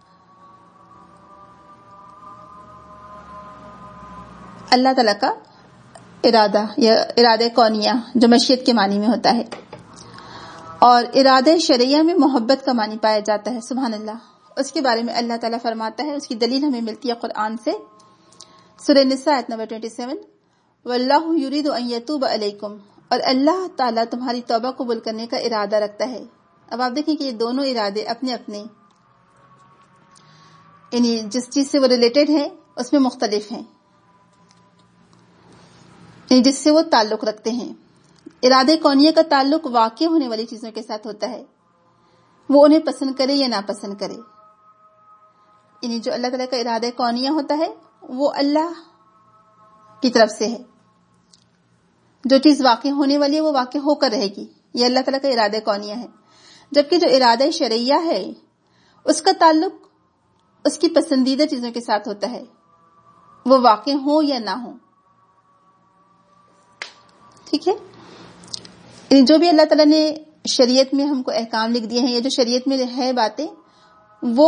اللہ تعالیٰ کا ارادہ یا ارادہ کونیہ جو مشیت کے معنی میں ہوتا ہے. اور ارادہ شرعیہ میں محبت کا معنی پایا جاتا ہے. سبحان اللہ. اس کے بارے میں اللہ تعالیٰ فرماتا ہے، اس کی دلیل ہمیں ملتی ہے قرآن سے. سورہ نساء آیت نمبر 27 وَاللَّهُ يُرِيدُ أَن يَتُوبَ عَلَيْكُمْ. اور اللہ تعالیٰ تمہاری توبہ قبول کرنے کا ارادہ رکھتا ہے. اب آپ دیکھیں کہ یہ دونوں ارادے اپنے اپنے یعنی جس چیز سے وہ ریلیٹڈ ہیں اس میں مختلف ہیں، یعنی جس سے وہ تعلق رکھتے ہیں. ارادے کونیہ کا تعلق واقع ہونے والی چیزوں کے ساتھ ہوتا ہے، وہ انہیں پسند کرے یا ناپسند کرے. یعنی جو اللہ تعالیٰ کا ارادہ کونیہ ہوتا ہے وہ اللہ کی طرف سے ہے. جو چیز واقع ہونے والی ہے وہ واقع ہو کر رہے گی، یہ اللہ تعالیٰ کا ارادہ کونیہ ہے. جبکہ جو ارادہ شرعیہ ہے اس کا تعلق اس کی پسندیدہ چیزوں کے ساتھ ہوتا ہے، وہ واقع ہو یا نہ ہو. ٹھیک ہے، یعنی جو بھی اللہ تعالیٰ نے شریعت میں ہم کو احکام لکھ دیے ہیں، یا جو شریعت میں ہے باتیں، وہ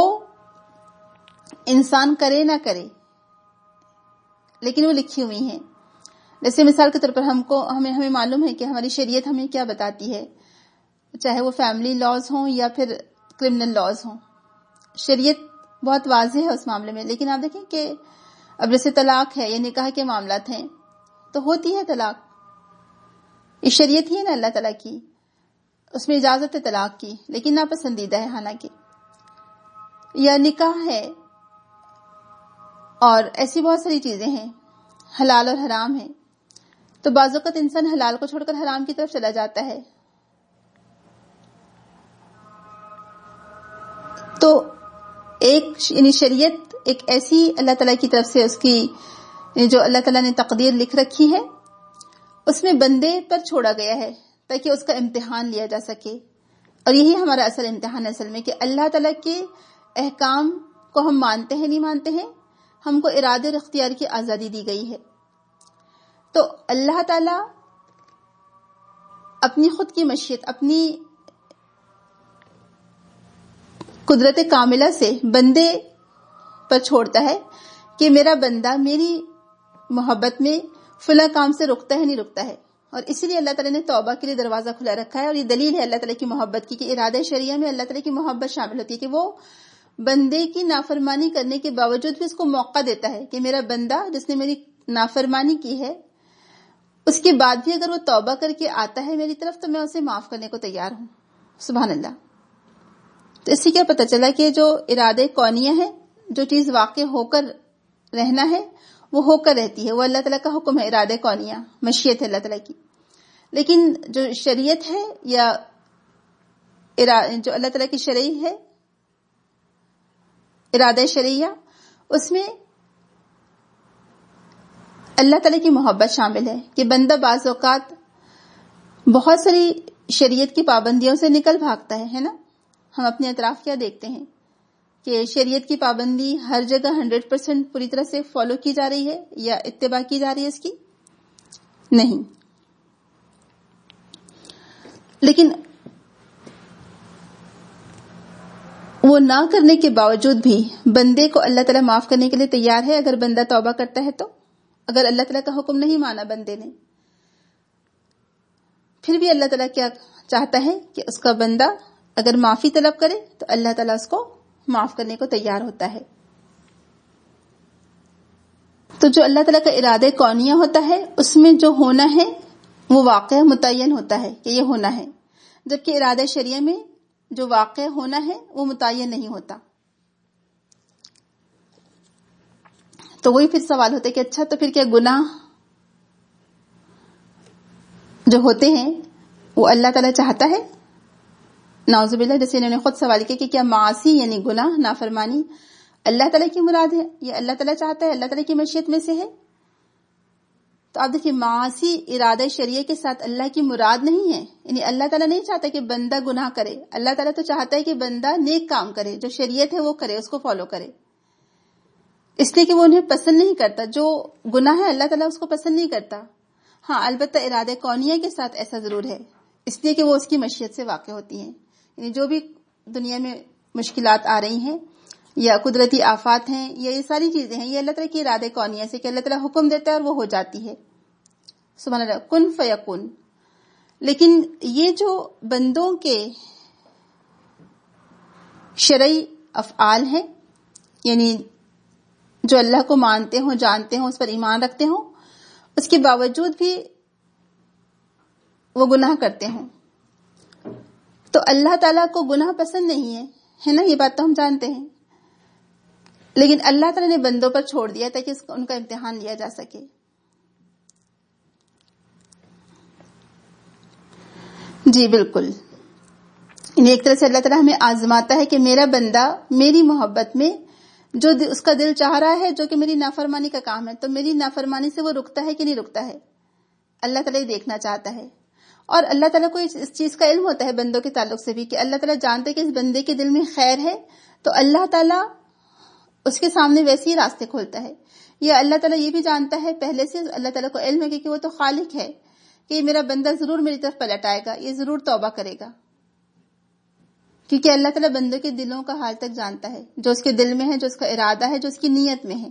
انسان کرے نہ کرے لیکن وہ لکھی ہوئی ہیں. جیسے مثال کے طور پر ہمیں معلوم ہے کہ ہماری شریعت ہمیں کیا بتاتی ہے، چاہے وہ فیملی لاز ہوں یا پھر کرمنل لاز ہوں. شریعت بہت واضح ہے اس معاملے میں. لیکن آپ دیکھیں کہ اب جیسے طلاق ہے یا نکاح کے معاملات ہیں تو ہوتی ہے طلاق، یہ شریعت ہی ہے نا اللہ تعالیٰ کی، اس میں اجازت ہے طلاق کی لیکن ناپسندیدہ ہے حالانکہ. یا نکاح ہے، اور ایسی بہت ساری چیزیں ہیں حلال اور حرام ہیں. تو بعض اوقات انسان حلال کو چھوڑ کر حرام کی طرف چلا جاتا ہے. تو یعنی شریعت ایک ایسی اللہ تعالیٰ کی طرف سے اس کی جو اللہ تعالیٰ نے تقدیر لکھ رکھی ہے اس میں بندے پر چھوڑا گیا ہے تاکہ اس کا امتحان لیا جا سکے. اور یہی ہمارا اصل امتحان ہے اصل میں، کہ اللہ تعالیٰ کے احکام کو ہم مانتے ہیں نہیں مانتے ہیں. ہم کو ارادے اور اختیار کی آزادی دی گئی ہے. تو اللہ تعالیٰ اپنی خود کی مشیت، اپنی قدرت کاملہ سے بندے پر چھوڑتا ہے کہ میرا بندہ میری محبت میں فلاں کام سے رکتا ہے نہیں رکتا ہے. اور اسی لیے اللہ تعالیٰ نے توبہ کے لیے دروازہ کھلا رکھا ہے. اور یہ دلیل ہے اللہ تعالیٰ کی محبت کی کہ ارادہ شریعہ میں اللہ تعالیٰ کی محبت شامل ہوتی ہے کہ وہ بندے کی نافرمانی کرنے کے باوجود بھی اس کو موقع دیتا ہے کہ میرا بندہ جس نے میری نافرمانی کی ہے اس کے بعد بھی اگر وہ توبہ کر کے آتا ہے میری طرف تو میں اسے معاف کرنے کو تیار ہوں. سبحان اللہ. تو اس سے کیا پتہ چلا کہ جو ارادے کونیہ ہے، جو چیز واقع ہو کر رہنا ہے وہ ہو کر رہتی ہے، وہ اللہ تعالیٰ کا حکم ہے. ارادے کونیہ مشیت ہے اللہ تعالیٰ کی. لیکن جو شریعت ہے یا جو اللہ تعالیٰ کی شرعی ہے، ارادہ شرعیہ، اس میں اللہ تعالیٰ کی محبت شامل ہے کہ بندہ بعض اوقات بہت ساری شریعت کی پابندیوں سے نکل بھاگتا ہے نا. ہم اپنے اطراف کیا دیکھتے ہیں کہ شریعت کی پابندی ہر جگہ 100% پوری طرح سے فالو کی جا رہی ہے یا اتباع کی جا رہی ہے اس کی؟ نہیں. لیکن وہ نہ کرنے کے باوجود بھی بندے کو اللہ تعالیٰ معاف کرنے کے لیے تیار ہے اگر بندہ توبہ کرتا ہے تو. اگر اللہ تعالیٰ کا حکم نہیں مانا بندے نے، پھر بھی اللہ تعالیٰ کیا چاہتا ہے کہ اس کا بندہ اگر معافی طلب کرے تو اللہ تعالیٰ اس کو معاف کرنے کو تیار ہوتا ہے. تو جو اللہ تعالیٰ کا ارادہ کونیہ ہوتا ہے اس میں جو ہونا ہے وہ واقع متعین ہوتا ہے کہ یہ ہونا ہے، جبکہ ارادہ شریعہ میں جو واقع ہونا ہے وہ متعین نہیں ہوتا. تو وہی پھر سوال ہوتا ہے کہ اچھا تو پھر کیا گناہ جو ہوتے ہیں وہ اللہ تعالیٰ چاہتا ہے؟ نعوذ باللہ. جیسے انہوں نے خود سوال کیا کہ کیا معاصی یعنی گناہ نافرمانی اللہ تعالیٰ کی مراد ہے یا اللہ تعالیٰ چاہتا ہے، اللہ تعالیٰ کی مشیت میں سے ہے؟ تو آپ دیکھیے معاصی ارادہ شریعہ کے ساتھ اللہ کی مراد نہیں ہے. یعنی اللہ تعالیٰ نہیں چاہتا کہ بندہ گناہ کرے، اللہ تعالیٰ تو چاہتا ہے کہ بندہ نیک کام کرے، جو شریعت ہے وہ کرے، اس کو فالو کرے. اس لیے کہ وہ انہیں پسند نہیں کرتا. جو گناہ ہے اللہ تعالیٰ اس کو پسند نہیں کرتا. ہاں البتہ ارادہ کونیہ کے ساتھ ایسا ضرور ہے، اس لیے کہ وہ اس کی مشیت سے واقع ہوتی ہیں. یعنی جو بھی دنیا میں مشکلات آ رہی ہیں یا قدرتی آفات ہیں یا یہ ساری چیزیں ہیں، یہ اللہ تعالیٰ کی ارادہ کونیہ سے کہ اللہ تعالیٰ حکم دیتا ہے اور وہ ہو جاتی ہے. سبحان اللہ، کن فیکون. لیکن یہ جو بندوں کے شرعی افعال ہیں، یعنی جو اللہ کو مانتے ہوں، جانتے ہوں، اس پر ایمان رکھتے ہوں، اس کے باوجود بھی وہ گناہ کرتے ہوں، تو اللہ تعالیٰ کو گناہ پسند نہیں ہے نا. یہ بات تو ہم جانتے ہیں. لیکن اللہ تعالیٰ نے بندوں پر چھوڑ دیا تاکہ ان کا امتحان لیا جا سکے. جی بالکل. ایک طرح سے اللہ تعالیٰ ہمیں آزماتا ہے کہ میرا بندہ میری محبت میں جو اس کا دل چاہ رہا ہے، جو کہ میری نافرمانی کا کام ہے، تو میری نافرمانی سے وہ رکتا ہے کہ نہیں رکتا ہے. اللہ تعالیٰ یہ دیکھنا چاہتا ہے. اور اللہ تعالیٰ کو اس چیز کا علم ہوتا ہے بندوں کے تعلق سے بھی کہ اللہ تعالیٰ جانتے کہ اس بندے کے دل میں خیر ہے، تو اللہ تعالیٰ اس کے سامنے ویسے ہی راستے کھولتا ہے. یا اللہ تعالیٰ یہ بھی جانتا ہے پہلے سے، اللہ تعالیٰ کو علم ہے کہ وہ تو خالق ہے، کہ میرا بندہ ضرور میری طرف پلٹ آئے گا، یہ ضرور توبہ کرے گا. کیونکہ اللہ تعالیٰ بندوں کے دلوں کا حال تک جانتا ہے، جو اس کے دل میں ہے، جو اس کا ارادہ ہے، جو اس کی نیت میں ہے.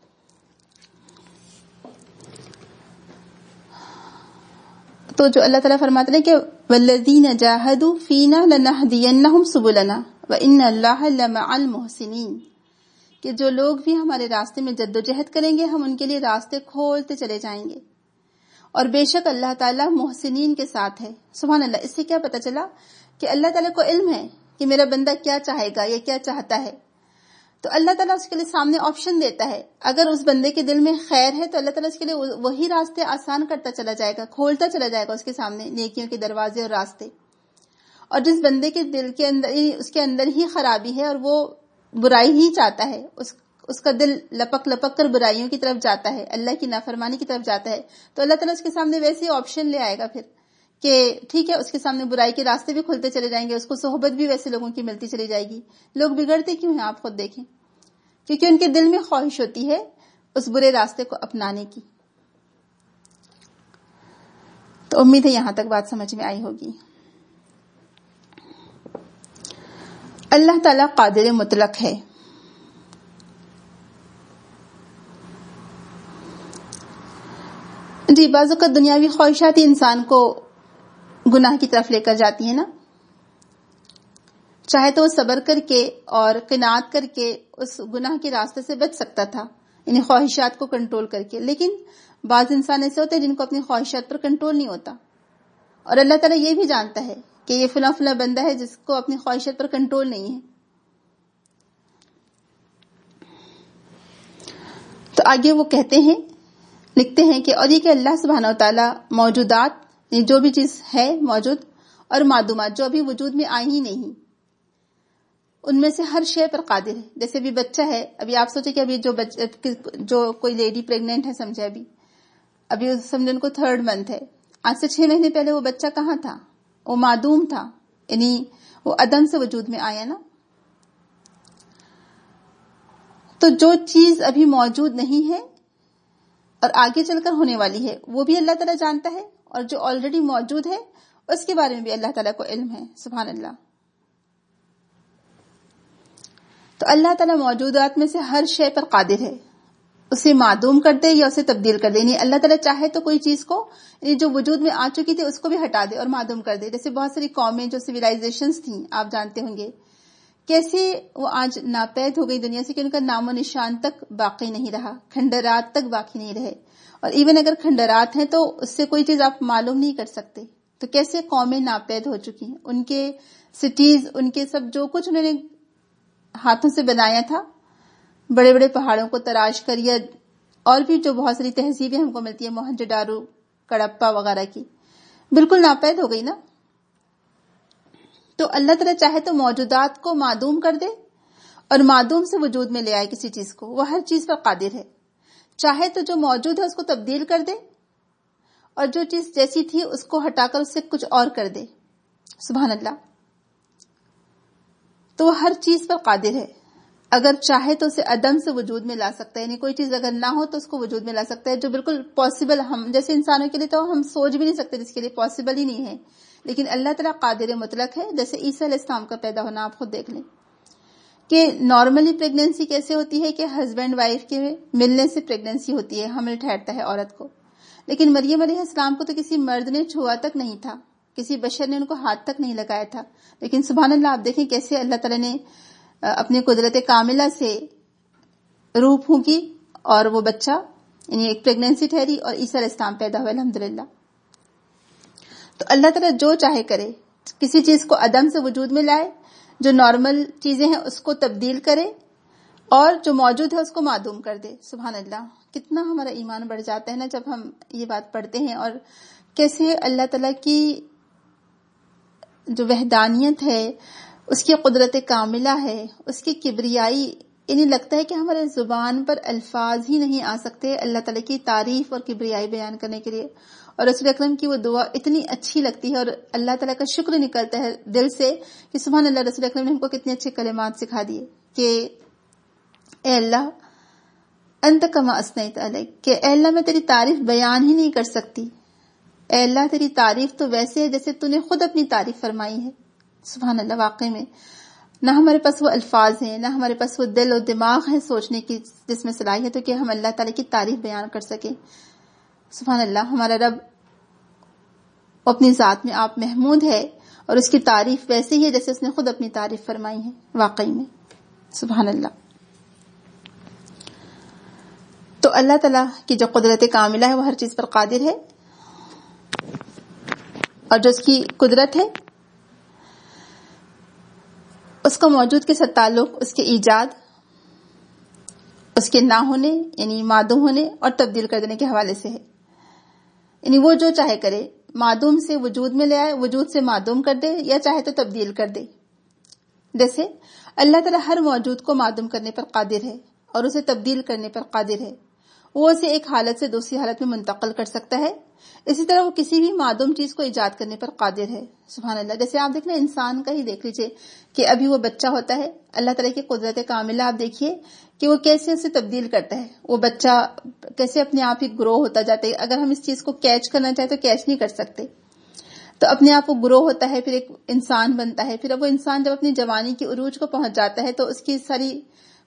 تو جو اللہ تعالیٰ فرماتے ہیں کہ والذین جاہدوا فینا لنہدینہم سبلنا وان اللہ لمع المحسنین، کہ جو لوگ بھی ہمارے راستے میں جد و جہد کریں گے ہم ان کے لیے راستے کھولتے چلے جائیں گے، اور بے شک اللہ تعالیٰ محسنین کے ساتھ ہے. سبحان اللہ. اس سے کیا پتہ چلا کہ اللہ تعالیٰ کو علم ہے کہ میرا بندہ کیا چاہے گا یا کیا چاہتا ہے. تو اللہ تعالیٰ اس کے لیے سامنے آپشن دیتا ہے. اگر اس بندے کے دل میں خیر ہے تو اللہ تعالیٰ اس کے لیے وہی راستے آسان کرتا چلا جائے گا، کھولتا چلا جائے گا اس کے سامنے نیکیوں کے دروازے اور راستے. اور جس بندے کے دل کے اندر، اس کے اندر ہی خرابی ہے اور وہ برائی ہی چاہتا ہے، اس کا دل لپک لپک کر برائیوں کی طرف جاتا ہے، اللہ کی نافرمانی کی طرف جاتا ہے، تو اللہ تعالیٰ اس کے سامنے ویسے آپشن لے آئے گا پھر کہ ٹھیک ہے، اس کے سامنے برائی کے راستے بھی کھلتے چلے جائیں گے، اس کو صحبت بھی ویسے لوگوں کی ملتی چلی جائے گی. لوگ بگڑتے کیوں ہیں آپ خود دیکھیں، کیونکہ ان کے دل میں خواہش ہوتی ہے اس برے راستے کو اپنانے کی. تو امید ہے یہاں تک بات سمجھ میں آئی ہوگی. اللہ تعالیٰ قادر مطلق ہے. جی، بعض اوقات دنیاوی خواہشات ہی انسان کو گناہ کی طرف لے کر جاتی ہیں نا. چاہے تو وہ صبر کر کے اور قناعت کر کے اس گناہ کے راستے سے بچ سکتا تھا، یعنی خواہشات کو کنٹرول کر کے. لیکن بعض انسان ایسے ہوتے ہیں جن کو اپنی خواہشات پر کنٹرول نہیں ہوتا، اور اللہ تعالیٰ یہ بھی جانتا ہے کہ یہ فلاں فلاں بندہ ہے جس کو اپنی خواہشات پر کنٹرول نہیں ہے. تو آگے وہ کہتے ہیں، لکھتے ہیں کہ اور یہ کہ اللہ سبحانہ و تعالیٰ موجودات، جو بھی چیز ہے موجود، اور معدومات جو ابھی وجود میں آئی ہی نہیں، ان میں سے ہر شے پر قادر ہے. جیسے ابھی بچہ ہے، ابھی آپ سوچیں کہ ابھی جو کوئی لیڈی پریگننٹ ہے، سمجھے ابھی سمجھے ان کو 3rd month ہے، آج سے 6 مہینے پہلے وہ بچہ کہاں تھا؟ وہ معدوم تھا، یعنی وہ عدم سے وجود میں آیا نا. تو جو چیز ابھی موجود نہیں ہے اور آگے چل کر ہونے والی ہے وہ بھی اللہ تعالیٰ جانتا ہے، اور جو آلریڈی موجود ہے اس کے بارے میں بھی اللہ تعالیٰ کو علم ہے. سبحان اللہ. تو اللہ تعالیٰ موجودات میں سے ہر شے پر قادر ہے، اسے معدوم کر دے یا اسے تبدیل کر دے. یعنی اللہ تعالیٰ چاہے تو کوئی چیز کو، یعنی جو وجود میں آ چکی تھی اس کو بھی ہٹا دے اور معدوم کر دے. جیسے بہت ساری قومیں جو سویلائزیشنز تھیں، آپ جانتے ہوں گے کیسے وہ آج ناپید ہو گئی دنیا سے، کہ ان کا نام و نشان تک باقی نہیں رہا، کھنڈرات تک باقی نہیں رہے. اور ایون اگر کھنڈرات ہیں تو اس سے کوئی چیز آپ معلوم نہیں کر سکتے. تو کیسے قومیں ناپید ہو چکی ہیں، ان کے سٹیز، ان کے سب جو کچھ انہوں نے ہاتھوں سے بنایا تھا، بڑے بڑے پہاڑوں کو تراش کر، یا اور بھی جو بہت ساری تہذیبیں ہم کو ملتی ہیں، موہنجو-ڈارو، کڑپا وغیرہ کی، بالکل ناپید ہو گئی نا. تو اللہ تعالیٰ چاہے تو موجودات کو معدوم کر دے اور معدوم سے وجود میں لے آئے کسی چیز کو. وہ ہر چیز پر قادر ہے. چاہے تو جو موجود ہے اس کو تبدیل کر دے، اور جو چیز جیسی تھی اس کو ہٹا کر اس سے کچھ اور کر دے. سبحان اللہ. تو وہ ہر چیز پر قادر ہے. اگر چاہے تو اسے عدم سے وجود میں لا سکتا ہے، یعنی کوئی چیز اگر نہ ہو تو اس کو وجود میں لا سکتا ہے، جو بالکل پاسبل، ہم جیسے انسانوں کے لیے تو ہم سوچ بھی نہیں سکتے، جس کے لیے پاسبل ہی نہیں ہے. لیکن اللہ تعالیٰ قادر مطلق ہے. جیسے عیسیٰ علیہ السلام کا پیدا ہونا، آپ خود دیکھ لیں کہ نارملی پریگننسی کیسے ہوتی ہے کہ ہسبینڈ وائف کے ملنے سے پریگننسی ہوتی ہے، حمل ٹھہرتا ہے عورت کو. لیکن مریم علیہ السلام کو تو کسی مرد نے چھوا تک نہیں تھا، کسی بشر نے ان کو ہاتھ تک نہیں لگایا تھا. لیکن سبحان اللہ، آپ دیکھیں کیسے اللہ تعالیٰ نے اپنی قدرت کاملہ سے روح پھونکی اور وہ بچہ، یعنی ایک پریگننسی ٹھہری اور عیسیٰ علیہ السلام پیدا ہوئے. الحمدللہ. تو اللہ تعالیٰ جو چاہے کرے، کسی چیز کو عدم سے وجود میں لائے، جو نارمل چیزیں ہیں اس کو تبدیل کرے، اور جو موجود ہے اس کو معدوم کر دے. سبحان اللہ. کتنا ہمارا ایمان بڑھ جاتا ہے نا جب ہم یہ بات پڑھتے ہیں، اور کیسے اللہ تعالیٰ کی جو وحدانیت ہے، اس کی قدرت کاملہ ہے، اس کی کبریائی، یعنی لگتا ہے کہ ہمارے زبان پر الفاظ ہی نہیں آ سکتے اللہ تعالیٰ کی تعریف اور کبریائی بیان کرنے کے لیے. اور رسول اکرم کی وہ دعا اتنی اچھی لگتی ہے، اور اللہ تعالیٰ کا شکر نکلتا ہے دل سے کہ سبحان اللہ، رسول اکرم نے ہم کو کتنے اچھے کلمات سکھا دیے کہ اے اللہ انت کما اثنیت علیک، کہ اے اللہ میں تیری تعریف بیان ہی نہیں کر سکتی. اے اللہ تیری تعریف تو ویسے ہے جیسے تو نے خود اپنی تعریف فرمائی ہے. سبحان اللہ. واقعی میں نہ ہمارے پاس وہ الفاظ ہیں، نہ ہمارے پاس وہ دل و دماغ ہے سوچنے کی جس میں صلاحیت ہو کہ ہم اللہ تعالیٰ کی تعریف بیان کر سکیں. سبحان اللہ. ہمارا رب اپنی ذات میں آپ محمود ہے، اور اس کی تعریف ویسے ہی ہے جیسے اس نے خود اپنی تعریف فرمائی ہے. واقعی میں سبحان اللہ. تو اللہ تعالیٰ کی جو قدرت کاملہ ہے وہ ہر چیز پر قادر ہے، اور جو اس کی قدرت ہے اس کا موجود کے ساتھ تعلق اس کے ایجاد، اس کے نہ ہونے یعنی معدوم ہونے اور تبدیل کر دینے کے حوالے سے ہے. یعنی وہ جو چاہے کرے، معدوم سے وجود میں لے آئے، وجود سے معدوم کر دے، یا چاہے تو تبدیل کر دے. جیسے اللہ تعالیٰ ہر موجود کو معدوم کرنے پر قادر ہے اور اسے تبدیل کرنے پر قادر ہے. وہ اسے ایک حالت سے دوسری حالت میں منتقل کر سکتا ہے. اسی طرح وہ کسی بھی معدوم چیز کو ایجاد کرنے پر قادر ہے. سبحان اللہ. جیسے آپ دیکھنا انسان کا ہی دیکھ لیجئے کہ ابھی وہ بچہ ہوتا ہے، اللہ تعالیٰ کی قدرت کاملہ آپ دیکھیے کہ وہ کیسے اسے تبدیل کرتا ہے. وہ بچہ کیسے اپنے آپ ہی گرو ہوتا جاتا ہے. اگر ہم اس چیز کو کیچ کرنا چاہیں تو کیچ نہیں کر سکتے. تو اپنے آپ وہ گرو ہوتا ہے، پھر ایک انسان بنتا ہے. پھر اب وہ انسان جب اپنی جوانی کی عروج کو پہنچ جاتا ہے تو اس کی ساری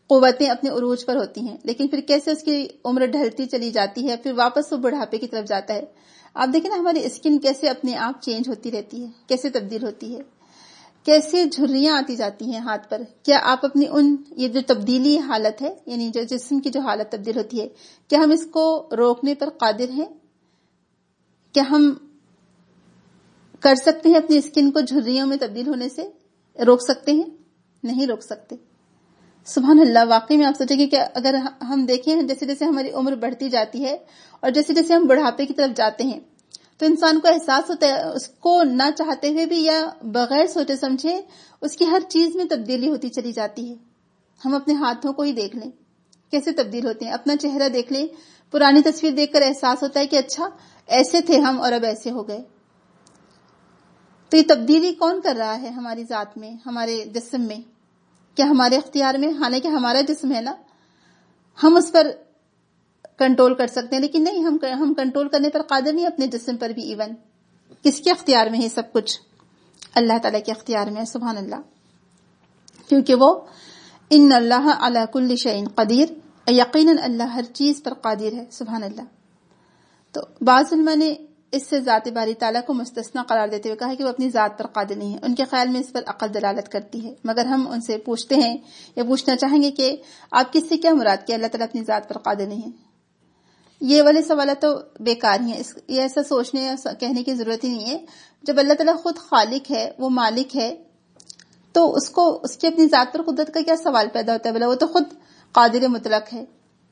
قوتیں اپنے عروج پر ہوتی ہیں، لیکن پھر کیسے اس کی عمر ڈھلتی چلی جاتی ہے، پھر واپس وہ بڑھاپے کی طرف جاتا ہے. آپ دیکھیں نا ہماری اسکن کیسے اپنے آپ چینج ہوتی رہتی ہے، کیسے تبدیل ہوتی ہے، کیسے جھریاں آتی جاتی ہیں ہاتھ پر. کیا آپ اپنی یہ جو تبدیلی حالت ہے، یعنی جو جسم کی جو حالت تبدیل ہوتی ہے، کیا ہم اس کو روکنے پر قادر ہیں؟ کیا ہم کر سکتے ہیں اپنی اسکن کو جھریوں میں تبدیل ہونے سے؟ روک سکتے ہیں؟ نہیں روک سکتے. سبحان اللہ. واقعی میں آپ سوچیں کہ اگر ہم دیکھیں جیسے جیسے ہماری عمر بڑھتی جاتی ہے اور جیسے جیسے ہم بڑھاپے کی طرف جاتے ہیں تو انسان کو احساس ہوتا ہے، اس کو نہ چاہتے ہوئے بھی یا بغیر سوچے سمجھے اس کی ہر چیز میں تبدیلی ہوتی چلی جاتی ہے. ہم اپنے ہاتھوں کو ہی دیکھ لیں کیسے تبدیل ہوتے ہیں، اپنا چہرہ دیکھ لیں، پرانی تصویر دیکھ کر احساس ہوتا ہے کہ اچھا ایسے تھے ہم اور اب ایسے ہو گئے. تو یہ تبدیلی کون کر رہا ہے ہماری ذات میں، ہمارے جسم میں؟ کیا ہمارے اختیار میں؟ حالانکہ ہمارا جسم ہے نا، ہم اس پر کنٹرول کر سکتے ہیں، لیکن نہیں، ہم کنٹرول کرنے پر قادر نہیں اپنے جسم پر بھی. ایون کس کے اختیار میں ہے سب کچھ؟ اللہ تعالیٰ کے اختیار میں ہے. سبحان اللہ. کیونکہ وہ ان اللہ علی کل شیء قدیر، یقیناً اللہ ہر چیز پر قادر ہے. سبحان اللہ. تو بعض علماء نے اس سے ذات باری تعالیٰ کو مستثنا قرار دیتے ہوئے کہا ہے کہ وہ اپنی ذات پر قادر نہیں ہے. ان کے خیال میں اس پر عقل دلالت کرتی ہے، مگر ہم ان سے پوچھتے ہیں یا پوچھنا چاہیں گے کہ آپ کس سے کیا مراد کہ اللہ تعالیٰ اپنی ذات پر قادر نہیں ہے؟ یہ والے سوالات تو بیکار ہی ہیں. یہ ایسا سوچنے یا کہنے کی ضرورت ہی نہیں ہے. جب اللہ تعالیٰ خود خالق ہے، وہ مالک ہے، تو اس کی اپنی ذات پر قدرت کا کیا سوال پیدا ہوتا ہے؟ بلا وہ تو خود قادر مطلق ہے.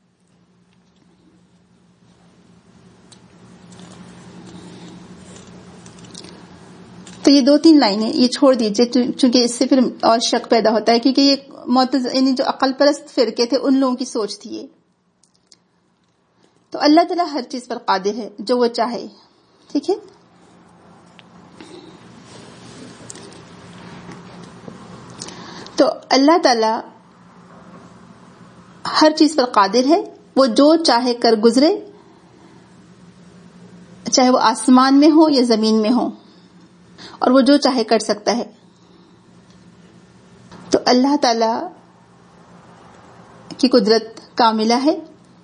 تو یہ 2-3 لائنیں یہ چھوڑ دیجئے، چونکہ اس سے پھر اور شک پیدا ہوتا ہے، کیونکہ یہ یعنی جو عقل پرست فرقے تھے ان لوگوں کی سوچ تھی یہ. تو اللہ تعالیٰ ہر چیز پر قادر ہے جو وہ چاہے. ٹھیک ہے. تو اللہ تعالیٰ ہر چیز پر قادر ہے، وہ جو چاہے کر گزرے، چاہے وہ آسمان میں ہو یا زمین میں ہو، اور وہ جو چاہے کر سکتا ہے. تو اللہ تعالیٰ کی قدرت کاملہ ہے،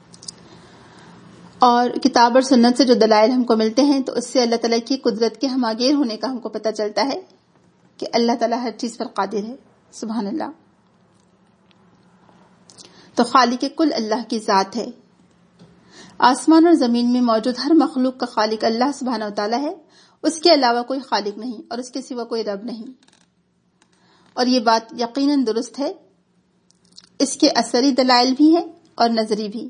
اور کتاب اور سنت سے جو دلائل ہم کو ملتے ہیں تو اس سے اللہ تعالیٰ کی قدرت کے ہماگیر ہونے کا ہم کو پتہ چلتا ہے کہ اللہ تعالیٰ ہر چیز پر قادر ہے. سبحان اللہ. تو خالق کل اللہ کی ذات ہے. آسمان اور زمین میں موجود ہر مخلوق کا خالق اللہ سبحانہ و تعالیٰ ہے. اس کے علاوہ کوئی خالق نہیں اور اس کے سوا کوئی رب نہیں. اور یہ بات یقیناً درست ہے. اس کے اثری دلائل بھی ہیں اور نظری بھی.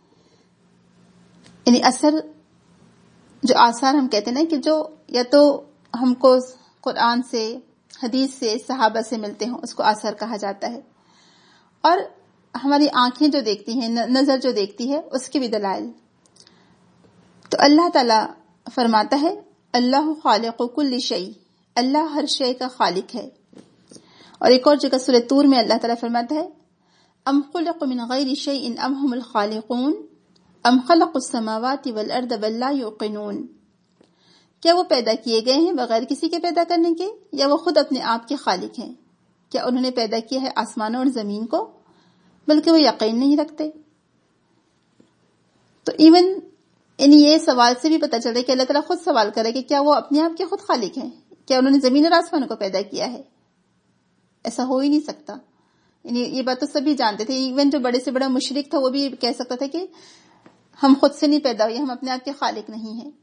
یعنی اثر، جو آثار ہم کہتے ہیں نا کہ جو یا تو ہم کو قرآن سے، حدیث سے، صحابہ سے ملتے ہوں، اس کو آثار کہا جاتا ہے. اور ہماری آنکھیں جو دیکھتی ہیں، نظر جو دیکھتی ہے، اس کے بھی دلائل. تو اللہ تعالیٰ فرماتا ہے اللہ خالق کل شیء، اللہ ہر شے کا خالق ہے. اور ایک اور جگہ سورہ طور میں اللہ تعالیٰ فرماتا ہے ام خلق من غیر شیء ام هم الخالقون ام خلق السماوات والارض بل لا یوقنون. کیا وہ پیدا کیے گئے ہیں بغیر کسی کے پیدا کرنے کے، یا وہ خود اپنے آپ کے خالق ہیں؟ کیا انہوں نے پیدا کیا ہے آسمانوں اور زمین کو، بلکہ وہ یقین نہیں رکھتے. تو ایون یہ سوال سے بھی پتہ چل رہا ہے کہ اللہ تعالیٰ خود سوال کرے کہ کیا وہ اپنے آپ کے خود خالق ہیں، کیا انہوں نے زمین اور آسمانوں کو پیدا کیا ہے؟ ایسا ہو ہی نہیں سکتا. یہ بات تو سبھی جانتے تھے. ایون جو بڑے سے بڑا مشرک تھا وہ بھی کہہ سکتا تھا کہ ہم خود سے نہیں پیدا ہوئے، ہم اپنے آپ کے خالق نہیں ہیں.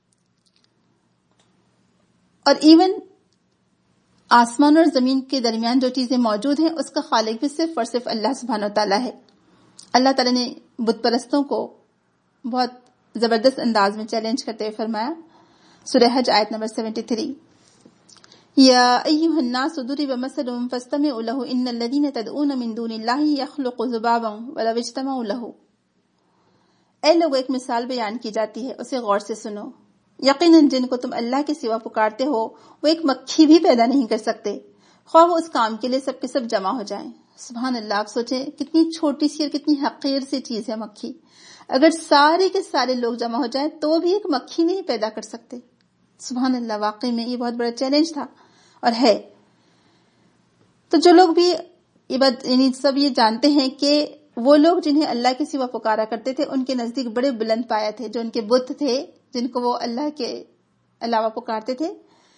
اور ایون آسمان اور زمین کے درمیان جو چیزیں موجود ہیں اس کا خالق بھی صرف اور صرف اللہ سبحانہ و تعالیٰ ہے. اللہ تعالیٰ نے بت پرستوں کو بہت زبردست انداز میں چیلنج کرتے ہوئے فرمایا، سورہ حج آیت نمبر 73، یا ایھا الناس ضرب مثل فاستمعوا له ان الذين تدعون من دون الله يخلقوا ذبابا ولو اجتمعوا له. اے لوگوں، ایک مثال بیان کی جاتی ہے، اسے غور سے سنو. یقیناً جن کو تم اللہ کے سوا پکارتے ہو وہ ایک مکھی بھی پیدا نہیں کر سکتے، خواہ وہ اس کام کے لیے سب کے سب جمع ہو جائیں. سبحان اللہ. آپ سوچیں کتنی چھوٹی سی اور کتنی حقیر سی چیز ہے مکھی. اگر سارے کے سارے لوگ جمع ہو جائیں تو بھی ایک مکھی نہیں پیدا کر سکتے. سبحان اللہ. واقعی میں یہ بہت بڑا چیلنج تھا اور ہے. تو جو لوگ بھی یہ بات یعنی سب یہ جانتے ہیں کہ وہ لوگ جنہیں اللہ کے سوا پکارا کرتے تھے ان کے نزدیک بڑے بلند پایا تھے، جو ان کے بت تھے جن کو وہ اللہ کے علاوہ پکارتے تھے،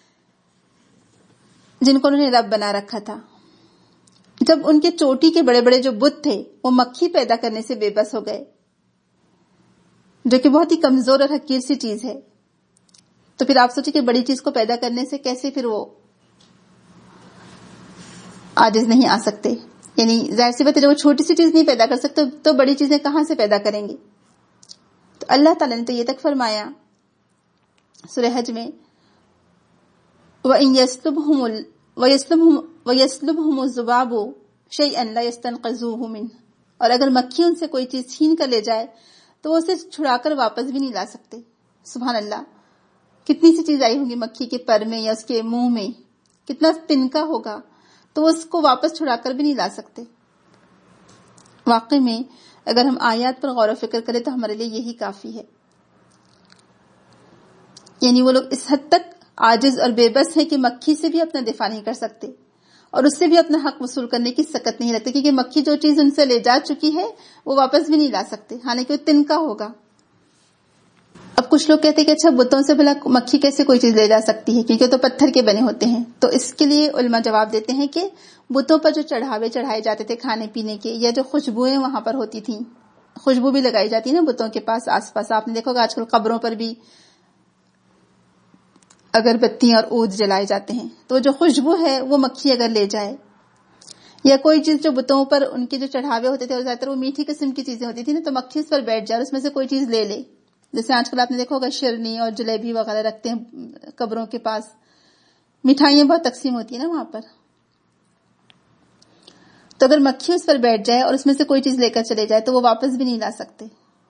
جن کو انہوں نے رب بنا رکھا تھا. جب ان کے چوٹی کے بڑے بڑے جو بت تھے وہ مکھی پیدا کرنے سے بے بس ہو گئے، جو کہ بہت ہی کمزور اور حقیر سی چیز ہے، تو پھر آپ سوچیں کہ بڑی چیز کو پیدا کرنے سے کیسے پھر وہ عاجز نہیں آ سکتے. یعنی ظاہر سی بات ہے، جب وہ چھوٹی سی چیز نہیں پیدا کر سکتے تو بڑی چیزیں کہاں سے پیدا کریں گے. تو اللہ تعالیٰ نے تو یہ تک فرمایا سورہ حج میں، وَيَسْلُبْهُمُ الذُّبَابُ شَيْئًا لَا يَسْتَنْقِذُوهُ مِنْهُ، اور اگر مکھی ان سے کوئی چیز چھین کر لے جائے تو وہ اسے چھڑا کر واپس بھی نہیں لا سکتے. سبحان اللہ، کتنی سی چیز آئی ہوگی مکھی کے پر میں یا اس کے منہ میں، کتنا تنکا ہوگا، تو وہ اس کو واپس چھڑا کر بھی نہیں لا سکتے. واقعی میں اگر ہم آیات پر غور و فکر کریں تو ہمارے لیے یہی کافی ہے. یعنی وہ لوگ اس حد تک عاجز اور بے بس ہیں کہ مکھی سے بھی اپنا دفاع نہیں کر سکتے اور اس سے بھی اپنا حق وصول کرنے کی سکت نہیں رکھتے، کیونکہ مکھی جو چیز ان سے لے جا چکی ہے وہ واپس بھی نہیں لا سکتے، حالانکہ وہ تنکا ہوگا. اب کچھ لوگ کہتے ہیں کہ اچھا بتوں سے بھلا مکھی کیسے کوئی چیز لے جا سکتی ہے، کیونکہ تو پتھر کے بنے ہوتے ہیں. تو اس کے لیے علماء جواب دیتے ہیں کہ بتوں پر جو چڑھاوے چڑھائے جاتے تھے کھانے پینے کے، یا جو خوشبوئیں وہاں پر ہوتی تھیں، خوشبو بھی لگائی جاتی نا بتوں کے پاس آس پاس. آپ نے دیکھا ہوگا آج کل قبروں پر بھی اگربتیاں اور عود جلائے جاتے ہیں، تو جو خوشبو ہے وہ مکھی اگر لے جائے، یا کوئی چیز جو بتوں پر ان کے جو چڑھاوے ہوتے تھے اور زیادہ تر وہ میٹھی قسم کی چیزیں ہوتی تھی نا، تو مکھی اس پر بیٹھ جائے اور اس میں سے کوئی چیز لے لے. جیسے آج کل آپ نے دیکھا ہوگا شیرنی اور جلیبی وغیرہ رکھتے ہیں قبروں کے پاس، مٹھائیاں بہت تقسیم ہوتی ہیں نا وہاں پر. تو اگر مکھی اس پر بیٹھ جائے اور اس میں سے کوئی چیز لے کر چلے جائے تو وہ واپس بھی نہیں لا سکتے.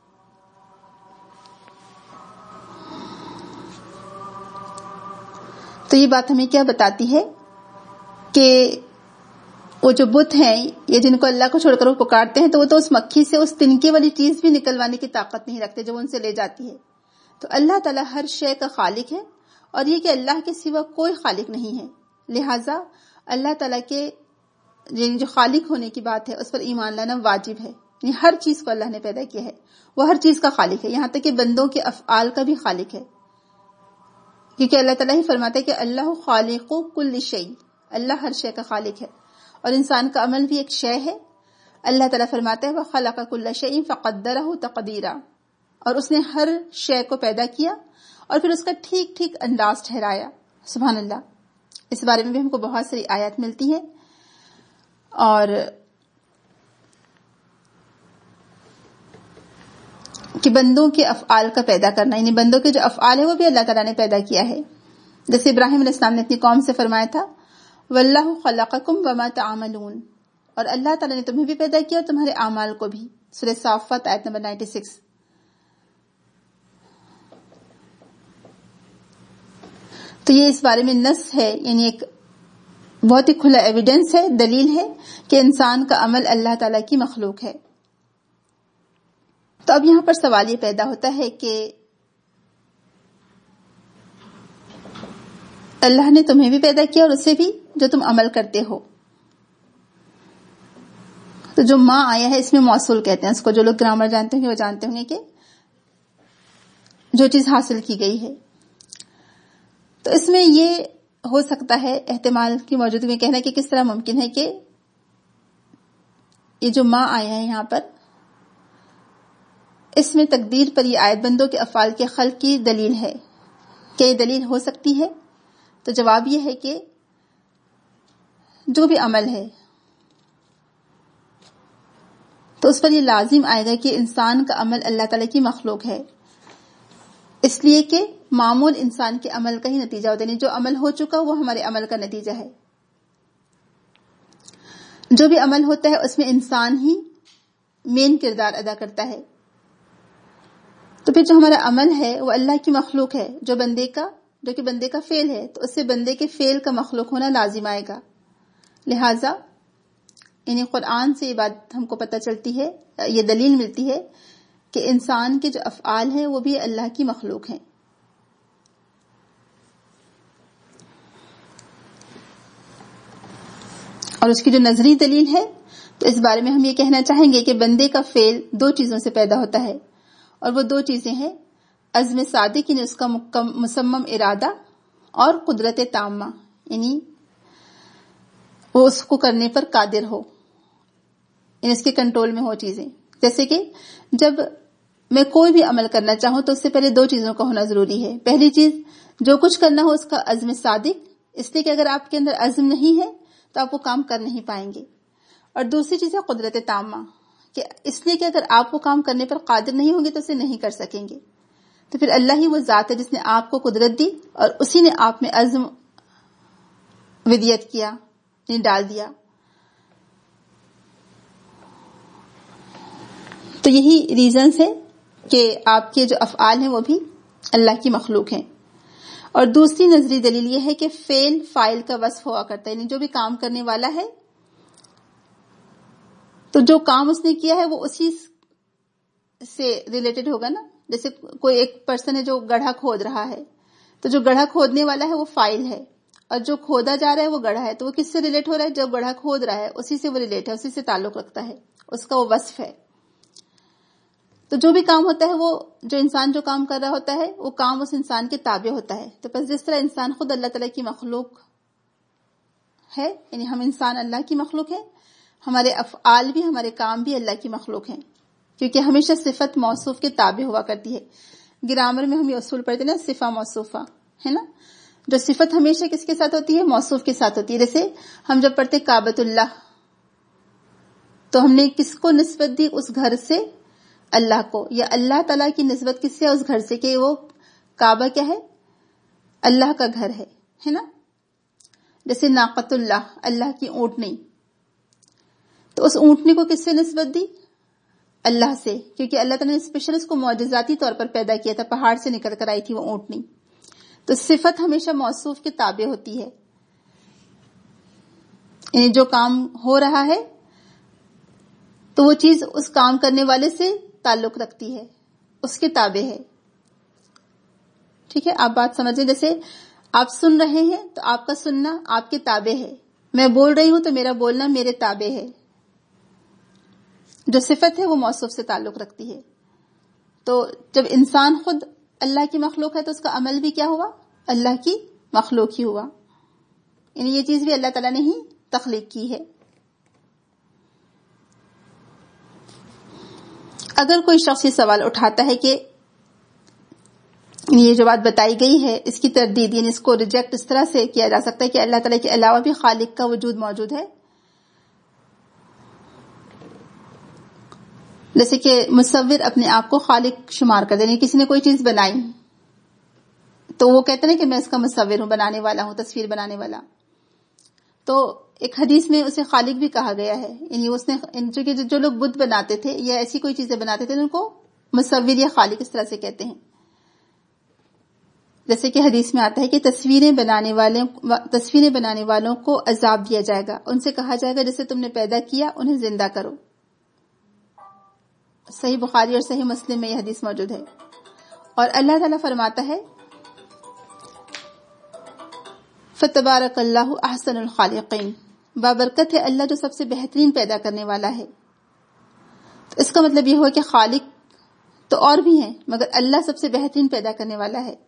تو یہ بات ہمیں کیا بتاتی ہے کہ وہ جو بت ہیں یہ جن کو اللہ کو چھوڑ کر وہ پکارتے ہیں، تو وہ تو اس مکھی سے اس تنکے والی چیز بھی نکلوانے کی طاقت نہیں رکھتے جو ان سے لے جاتی ہے. تو اللہ تعالیٰ ہر شے کا خالق ہے، اور یہ کہ اللہ کے سوا کوئی خالق نہیں ہے، لہٰذا اللہ تعالیٰ کے جو خالق ہونے کی بات ہے اس پر ایمان لانا واجب ہے. یعنی ہر چیز کو اللہ نے پیدا کیا ہے، وہ ہر چیز کا خالق ہے، یہاں تک کہ بندوں کے افعال کا بھی خالق ہے، کیونکہ اللہ تعالیٰ ہی فرماتا ہے کہ اللہ خالق کل شیء، اللہ ہر شے کا خالق ہے، اور انسان کا عمل بھی ایک شے ہے. اللہ تعالیٰ فرماتا ہے وَخَلَقَ كُلَّ شَيْءٍ فَقَدَّرَهُ تَقْدِيرًا، اور اس نے ہر شے کو پیدا کیا اور پھر اس کا ٹھیک ٹھیک انداز ٹھہرایا. سبحان اللہ. اس بارے میں بھی ہم کو بہت ساری آیات ملتی ہیں. اور کہ بندوں کے افعال کا پیدا کرنا، یعنی بندوں کے جو افعال ہے وہ بھی اللہ تعالیٰ نے پیدا کیا ہے. جیسے ابراہیم علیہ السلام نے اپنی قوم سے فرمایا تھا وَاللَّهُ خَلَقَكُمْ وَمَا تَعْمَلُونَ، اور اللہ تعالیٰ نے تمہیں بھی پیدا کیا اور تمہارے اعمال کو بھی. سورہ صافات آیت نمبر 96. تو یہ اس بارے میں نص ہے، یعنی ایک بہت ہی کھلا ایویڈنس ہے، دلیل ہے کہ انسان کا عمل اللہ تعالیٰ کی مخلوق ہے. تو اب یہاں پر سوال یہ پیدا ہوتا ہے کہ اللہ نے تمہیں بھی پیدا کیا اور اسے بھی جو تم عمل کرتے ہو. تو جو ماں آیا ہے اس میں موصول کہتے ہیں اس کو، جو لوگ گرامر جانتے ہوں گے وہ جانتے ہوں گے کہ جو چیز حاصل کی گئی ہے. تو اس میں یہ ہو سکتا ہے احتمال کی موجودگی میں کہنا کہ کس طرح ممکن ہے کہ یہ جو ماں آیا ہے یہاں پر، اس میں تقدیر پر یہ آیت بندوں کے افعال کے خلق کی دلیل ہے. کیا یہ دلیل ہو سکتی ہے؟ تو جواب یہ ہے کہ جو بھی عمل ہے تو اس پر یہ لازم آئے گا کہ انسان کا عمل اللہ تعالیٰ کی مخلوق ہے، اس لیے کہ معمول انسان کے عمل کا ہی نتیجہ ہوتا ہے. یعنی جو عمل ہو چکا وہ ہمارے عمل کا نتیجہ ہے. جو بھی عمل ہوتا ہے اس میں انسان ہی مین کردار ادا کرتا ہے. تو پھر جو ہمارا عمل ہے وہ اللہ کی مخلوق ہے، جو کہ بندے کا فعل ہے، تو اس سے بندے کے فعل کا مخلوق ہونا لازم آئے گا. لہٰذا یعنی قرآن سے یہ بات ہم کو پتہ چلتی ہے، یہ دلیل ملتی ہے کہ انسان کے جو افعال ہیں وہ بھی اللہ کی مخلوق ہیں. اور اس کی جو نظری دلیل ہے تو اس بارے میں ہم یہ کہنا چاہیں گے کہ بندے کا فعل دو چیزوں سے پیدا ہوتا ہے، اور وہ دو چیزیں ہیں عزم صادق یعنی اس کا مصمم ارادہ، اور قدرت تامہ یعنی وہ اس کو کرنے پر قادر ہو، یعنی اس کے کنٹرول میں ہو چیزیں. جیسے کہ جب میں کوئی بھی عمل کرنا چاہوں تو اس سے پہلے دو چیزوں کا ہونا ضروری ہے. پہلی چیز جو کچھ کرنا ہو اس کا عزم صادق، اس لیے کہ اگر آپ کے اندر عزم نہیں ہے تو آپ وہ کام کر نہیں پائیں گے. اور دوسری چیز ہے قدرت تامہ، کہ اس لیے کہ اگر آپ وہ کام کرنے پر قادر نہیں ہوں گے تو اسے نہیں کر سکیں گے. تو پھر اللہ ہی وہ ذات ہے جس نے آپ کو قدرت دی اور اسی نے آپ میں عزم ودیت کیا یعنی ڈال دیا. تو یہی ریزنز ہے کہ آپ کے جو افعال ہیں وہ بھی اللہ کی مخلوق ہیں. اور دوسری نظری دلیل یہ ہے کہ فعل فاعل کا وصف ہوا کرتا ہے، یعنی جو بھی کام کرنے والا ہے تو جو کام اس نے کیا ہے وہ اسی سے ریلیٹڈ ہوگا نا. جیسے کوئی ایک پرسن ہے جو گڑھا کھود رہا ہے تو جو گڑھا کھودنے والا ہے وہ فاعل ہے، اور جو کھودا جا رہا ہے وہ گڑھا ہے، تو وہ کس سے ریلیٹ ہو رہا ہے؟ جو گڑھا کھود رہا ہے اسی سے وہ ریلیٹ ہے، اسی سے تعلق رکھتا ہے، اس کا وہ وصف ہے. تو جو بھی کام ہوتا ہے وہ جو انسان جو کام کر رہا ہوتا ہے وہ کام اس انسان کے تابع ہوتا ہے. تو بس جس طرح انسان خود اللہ تعالیٰ کی مخلوق ہے، یعنی ہم انسان اللہ کی مخلوق ہیں، ہمارے افعال بھی ہمارے کام بھی اللہ کی مخلوق ہیں، کیونکہ ہمیشہ صفت موصوف کے تابع ہوا کرتی ہے. گرامر میں ہم یہ اصول پڑھتے ہیں نا، صفہ موصوفہ ہے نا. جو صفت ہمیشہ کس کے ساتھ ہوتی ہے؟ موصوف کے ساتھ ہوتی ہے. جیسے ہم جب پڑھتے کعبۃ اللہ تو ہم نے کس کو نسبت دی؟ اس گھر سے اللہ کو، یا اللہ تعالیٰ کی نسبت کس سے؟ اس گھر سے، کہ وہ کعبہ کیا ہے؟ اللہ کا گھر ہے نا. جیسے ناقۃ اللہ، اللہ کی اونٹنی، تو اس اونٹنی کو کس سے نسبت دی؟ اللہ سے، کیونکہ اللہ تعالیٰ نے اسپیشل اس کو معجزاتی طور پر پیدا کیا تھا، پہاڑ سے نکل کر آئی تھی وہ اونٹنی. تو صفت ہمیشہ موصوف کے تابع ہوتی ہے، یعنی جو کام ہو رہا ہے تو وہ چیز اس کام کرنے والے سے تعلق رکھتی ہے، اس کے تابع ہے. ٹھیک ہے، آپ بات سمجھیں. جیسے آپ سن رہے ہیں تو آپ کا سننا آپ کے تابع ہے، میں بول رہی ہوں تو میرا بولنا میرے تابع ہے. جو صفت ہے وہ موصوف سے تعلق رکھتی ہے. تو جب انسان خود اللہ کی مخلوق ہے تو اس کا عمل بھی کیا ہوا؟ اللہ کی مخلوق ہی ہوا، یعنی یہ چیز بھی اللہ تعالیٰ نے ہی تخلیق کی ہے. اگر کوئی شخص یہ سوال اٹھاتا ہے کہ یہ جو بات بتائی گئی ہے اس کی تردید، یعنی اس کو ریجیکٹ اس طرح سے کیا جا سکتا ہے کہ اللہ تعالیٰ کے علاوہ بھی خالق کا وجود موجود ہے، جیسے کہ مصور اپنے آپ کو خالق شمار کر دینے، کسی نے کوئی چیز بنائی تو وہ کہتے ہیں کہ میں اس کا مصور ہوں، بنانے والا ہوں، تصویر بنانے والا. تو ایک حدیث میں اسے خالق بھی کہا گیا ہے، یعنی اس نے جو لوگ بت بناتے تھے یا ایسی کوئی چیزیں بناتے تھے ان کو مصور یا خالق اس طرح سے کہتے ہیں. جیسے کہ حدیث میں آتا ہے کہ تصویریں بنانے والوں کو عذاب دیا جائے گا، ان سے کہا جائے گا جسے تم نے پیدا کیا انہیں زندہ کرو. صحیح بخاری اور صحیح مسلم میں یہ حدیث موجود ہے. اور اللہ تعالیٰ فرماتا ہے فتبارک اللہ احسن الخالقین، بابرکت ہے اللہ جو سب سے بہترین پیدا کرنے والا ہے. تو اس کا مطلب یہ ہوا کہ خالق تو اور بھی ہیں مگر اللہ سب سے بہترین پیدا کرنے والا ہے.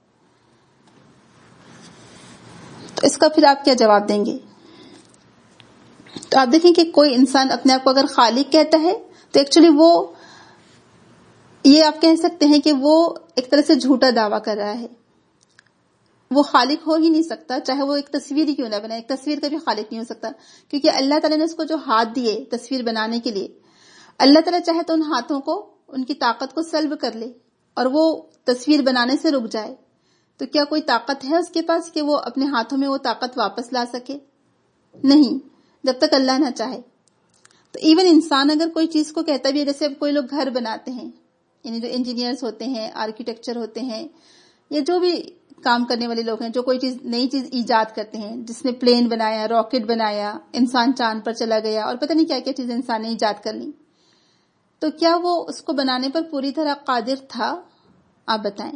تو اس کا پھر آپ کیا جواب دیں گے؟ تو آپ دیکھیں کہ کوئی انسان اپنے آپ کو اگر خالق کہتا ہے تو ایکچولی وہ یہ آپ کہہ سکتے ہیں کہ وہ ایک طرح سے جھوٹا دعویٰ کر رہا ہے. وہ خالق ہو ہی نہیں سکتا، چاہے وہ ایک تصویر ہی کیوں نہ بنائے. ایک تصویر کا بھی خالق نہیں ہو سکتا، کیونکہ اللہ تعالیٰ نے اس کو جو ہاتھ دیے تصویر بنانے کے لیے، اللہ تعالیٰ چاہے تو ان ہاتھوں کو، ان کی طاقت کو سلب کر لے اور وہ تصویر بنانے سے رک جائے. تو کیا کوئی طاقت ہے اس کے پاس کہ وہ اپنے ہاتھوں میں وہ طاقت واپس لا سکے؟ نہیں، جب تک اللہ نہ چاہے. تو ایون انسان اگر کوئی چیز کو کہتا بھی ہے، جیسے اب کوئی لوگ گھر بناتے ہیں، یعنی جو انجینئرز ہوتے ہیں، آرکیٹیکچر ہوتے ہیں، یا جو بھی کام کرنے والے لوگ ہیں جو کوئی چیز نئی چیز ایجاد کرتے ہیں، جس نے پلین بنایا، راکٹ بنایا، انسان چاند پر چلا گیا اور پتہ نہیں کیا کیا چیزیں انسان نے ایجاد کر لی، تو کیا وہ اس کو بنانے پر پوری طرح قادر تھا؟ آپ بتائیں.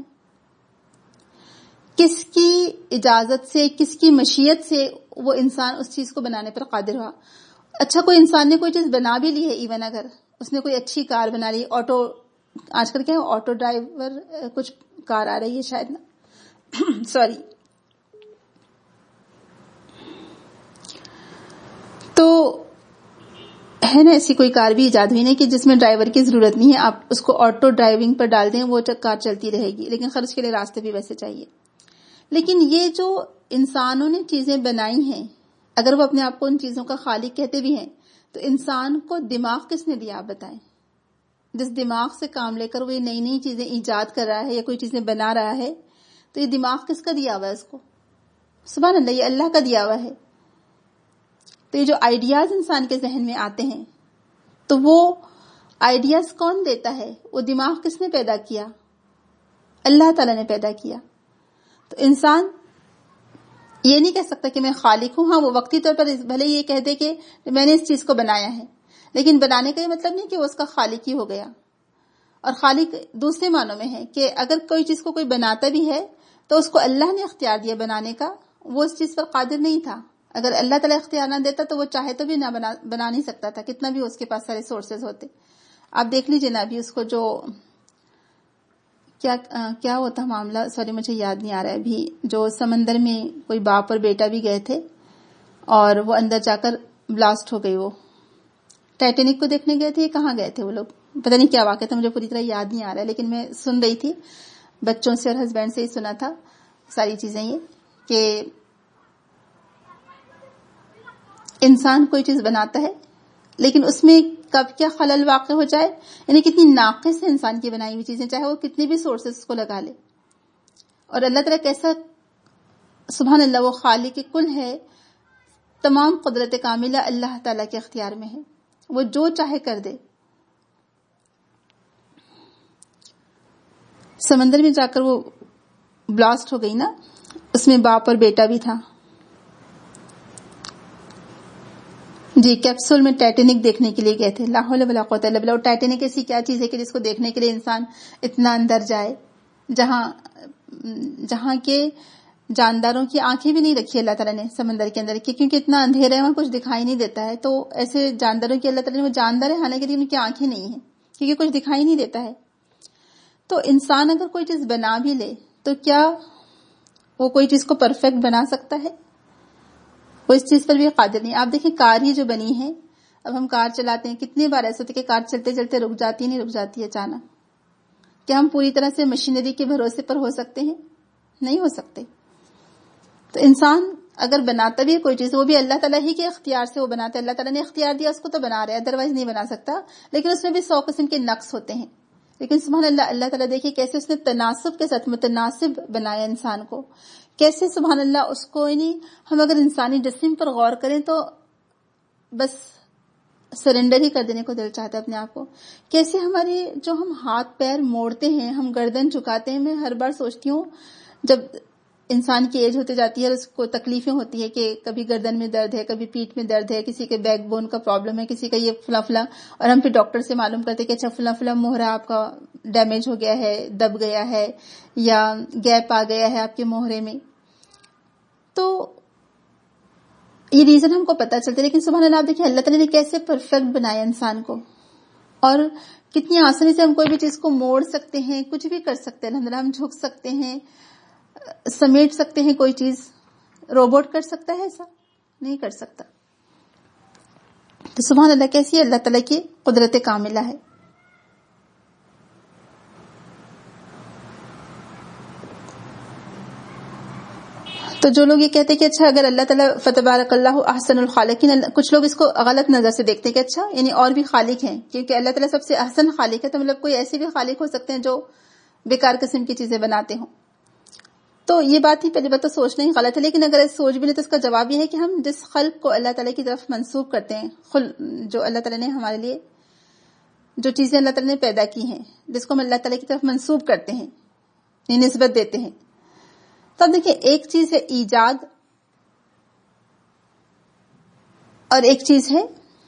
کس کی اجازت سے، کس کی مشیت سے وہ انسان اس چیز کو بنانے پر قادر ہوا؟ اچھا کوئی انسان نے کوئی چیز بنا بھی لی ہے، ایون اگر اس نے کوئی اچھی کار بنا لی، آٹو، آج کل کیا ہے آٹو ڈرائیور کچھ کار آ رہی ہے شاید نا سوری، تو ہے نا ایسی کوئی کار بھی ایجاد ہوئی نا کہ جس میں ڈرائیور کی ضرورت نہیں ہے، آپ اس کو آٹو ڈرائیونگ پر ڈال دیں وہ کار چلتی رہے گی، لیکن خرچ کے لیے راستے بھی ویسے چاہیے. لیکن یہ جو انسانوں نے چیزیں بنائی ہیں، اگر وہ اپنے آپ کو ان چیزوں کا خالق کہتے بھی ہیں، تو انسان کو دماغ کس نے دیا آپ بتائیں؟ جس دماغ سے کام لے کر وہ یہ نئی نئی چیزیں ایجاد کر رہا ہے یا کوئی چیزیں بنا رہا ہے، تو یہ دماغ کس کا دیا ہوا ہے اس کو؟ سبحان اللہ، یہ اللہ کا دیا ہوا ہے. تو یہ جو آئیڈیاز انسان کے ذہن میں آتے ہیں، تو وہ آئیڈیاز کون دیتا ہے؟ وہ دماغ کس نے پیدا کیا؟ اللہ تعالیٰ نے پیدا کیا. تو انسان یہ نہیں کہہ سکتا کہ میں خالق ہوں. ہاں وہ وقتی طور پر بھلے یہ کہہ دے کہ میں نے اس چیز کو بنایا ہے، لیکن بنانے کا یہ مطلب نہیں کہ وہ اس کا خالق ہی ہو گیا. اور خالق دوسرے معنوں میں ہے کہ اگر کوئی چیز کو کوئی بناتا بھی ہے تو اس کو اللہ نے اختیار دیا بنانے کا، وہ اس چیز پر قادر نہیں تھا. اگر اللہ تعالیٰ اختیار نہ دیتا تو وہ چاہے تو بھی نہ بنا نہیں سکتا تھا، کتنا بھی اس کے پاس سارے سورسز ہوتے. آپ دیکھ لیجئے نا ابھی اس کو جو کیا ہوتا معاملہ، سوری مجھے یاد نہیں آ رہا ہے ابھی، جو سمندر میں کوئی باپ اور بیٹا بھی گئے تھے اور وہ اندر جا کر بلاسٹ ہو گئی. وہ ٹائٹینک کو دیکھنے گئے تھے، کہاں گئے تھے وہ لوگ، پتہ نہیں کیا واقعہ تھا، مجھے پوری طرح یاد نہیں آ رہا ہے، لیکن میں سن رہی تھی بچوں سے اور ہسبینڈ سے ہی سنا تھا ساری چیزیں، یہ کہ انسان کوئی چیز بناتا ہے لیکن اس میں کب کیا خلل واقع ہو جائے، یعنی کتنی ناقص ہے انسان کی بنائی ہوئی چیزیں، چاہے وہ کتنے بھی سورسز کو لگا لے. اور اللہ تعالیٰ کیسا سبحان اللہ، وہ خالق کل ہے، تمام قدرت کاملہ اللہ تعالیٰ کے اختیار میں ہے، وہ جو چاہے کر دے. سمندر میں جا کر وہ بلاسٹ ہو گئی نا، اس میں باپ اور بیٹا بھی تھا. جی کیپسول میں ٹائٹینک دیکھنے کے لیے گئے تھے. لا حول ولا قوت الا باللہ. ٹائٹینک ایسی کیا چیز ہے کہ جس کو دیکھنے کے لیے انسان اتنا اندر جائے، جہاں کے جانداروں کی آنکھیں بھی نہیں رکھی اللہ تعالیٰ نے سمندر کے اندر، کیونکہ اتنا اندھیرا ہے وہاں کچھ دکھائی نہیں دیتا ہے. تو ایسے جانداروں کی اللہ تعالیٰ نے، وہ جاندار ہے حالانکہ ان کی آنکھیں نہیں ہیں کیونکہ کچھ دکھائی نہیں دیتا ہے. تو انسان اگر کوئی چیز بنا بھی لے تو کیا وہ کوئی چیز کو پرفیکٹ بنا سکتا ہے؟ وہ اس چیز پر بھی قادر نہیں. آپ دیکھیں کار ہی جو بنی ہے، اب ہم کار چلاتے ہیں، کتنی بار ایسا ہوتا ہے کہ کار چلتے چلتے رک جاتی ہے، نہیں رک جاتی ہے اچانک. کیا ہم پوری طرح سے مشینری کے بھروسے پر ہو سکتے ہیں؟ نہیں ہو سکتے. تو انسان اگر بناتا بھی ہے کوئی چیز، وہ بھی اللہ تعالیٰ ہی کے اختیار سے وہ بناتا ہے. اللہ تعالیٰ نے اختیار دیا اس کو تو بنا رہا ہے، ادروائز نہیں بنا سکتا. لیکن اس میں بھی 100 قسم کے نقص ہوتے ہیں. لیکن سبحان اللہ، اللہ تعالیٰ دیکھیے کیسے اس نے تناسب کے ساتھ متناسب بنایا انسان کو. کیسے سبحان اللہ اس کو، یعنی ہم اگر انسانی جسم پر غور کریں تو بس سرنڈر ہی کر دینے کو دل چاہتا ہے اپنے آپ کو. کیسے ہمارے جو ہم ہاتھ پیر موڑتے ہیں، ہم گردن جھکاتے ہیں. میں ہر بار سوچتی ہوں جب انسان کی ایج ہوتے جاتی ہے اور اس کو تکلیفیں ہوتی ہے کہ کبھی گردن میں درد ہے، کبھی پیٹھ میں درد ہے، کسی کے بیک بون کا پرابلم ہے، کسی کا یہ فلاں فلاں، اور ہم پھر ڈاکٹر سے معلوم کرتے کہ اچھا فلاں فلاں موہرا آپ کا ڈیمیج ہو گیا ہے، دب گیا ہے، یا گیپ آ گیا ہے آپ کے موہرے میں. تو یہ ریزن ہم کو پتہ چلتا ہے. لیکن سبحان اللہ آپ دیکھیں اللہ تعالیٰ نے کیسے پرفیکٹ بنایا انسان کو، اور کتنی آسانی سے ہم کوئی بھی چیز کو موڑ سکتے ہیں، کچھ بھی کر سکتے ہیں. الحمدللہ ہم جھک سکتے ہیں، سمیٹ سکتے ہیں کوئی چیز. روبوٹ کر سکتا ہے ایسا؟ نہیں کر سکتا. تو سبحان اللہ کیسی اللہ تعالیٰ کی قدرت کاملہ ہے. تو جو لوگ یہ کہتے ہیں کہ اچھا اگر اللہ تعالیٰ فتبارک اللہ احسن الخالقین، کچھ لوگ اس کو غلط نظر سے دیکھتے ہیں کہ اچھا یعنی اور بھی خالق ہیں، کیونکہ اللہ تعالیٰ سب سے احسن خالق ہے، تو مطلب کوئی ایسے بھی خالق ہو سکتے ہیں جو بیکار قسم کی چیزیں بناتے ہوں. تو یہ بات ہی پہلی بات تو سوچنا ہی غلط ہے. لیکن اگر سوچ بھی لیں تو اس کا جواب یہ ہے کہ ہم جس خلق کو اللہ تعالیٰ کی طرف منسوب کرتے ہیں، جو اللہ تعالیٰ نے ہمارے لیے جو چیزیں اللہ تعالیٰ نے پیدا کی ہیں، جس کو ہم اللہ تعالیٰ کی طرف منسوب کرتے ہیں، یعنی نسبت دیتے ہیں. تو اب دیکھیں ایک چیز ہے ایجاد اور ایک چیز ہے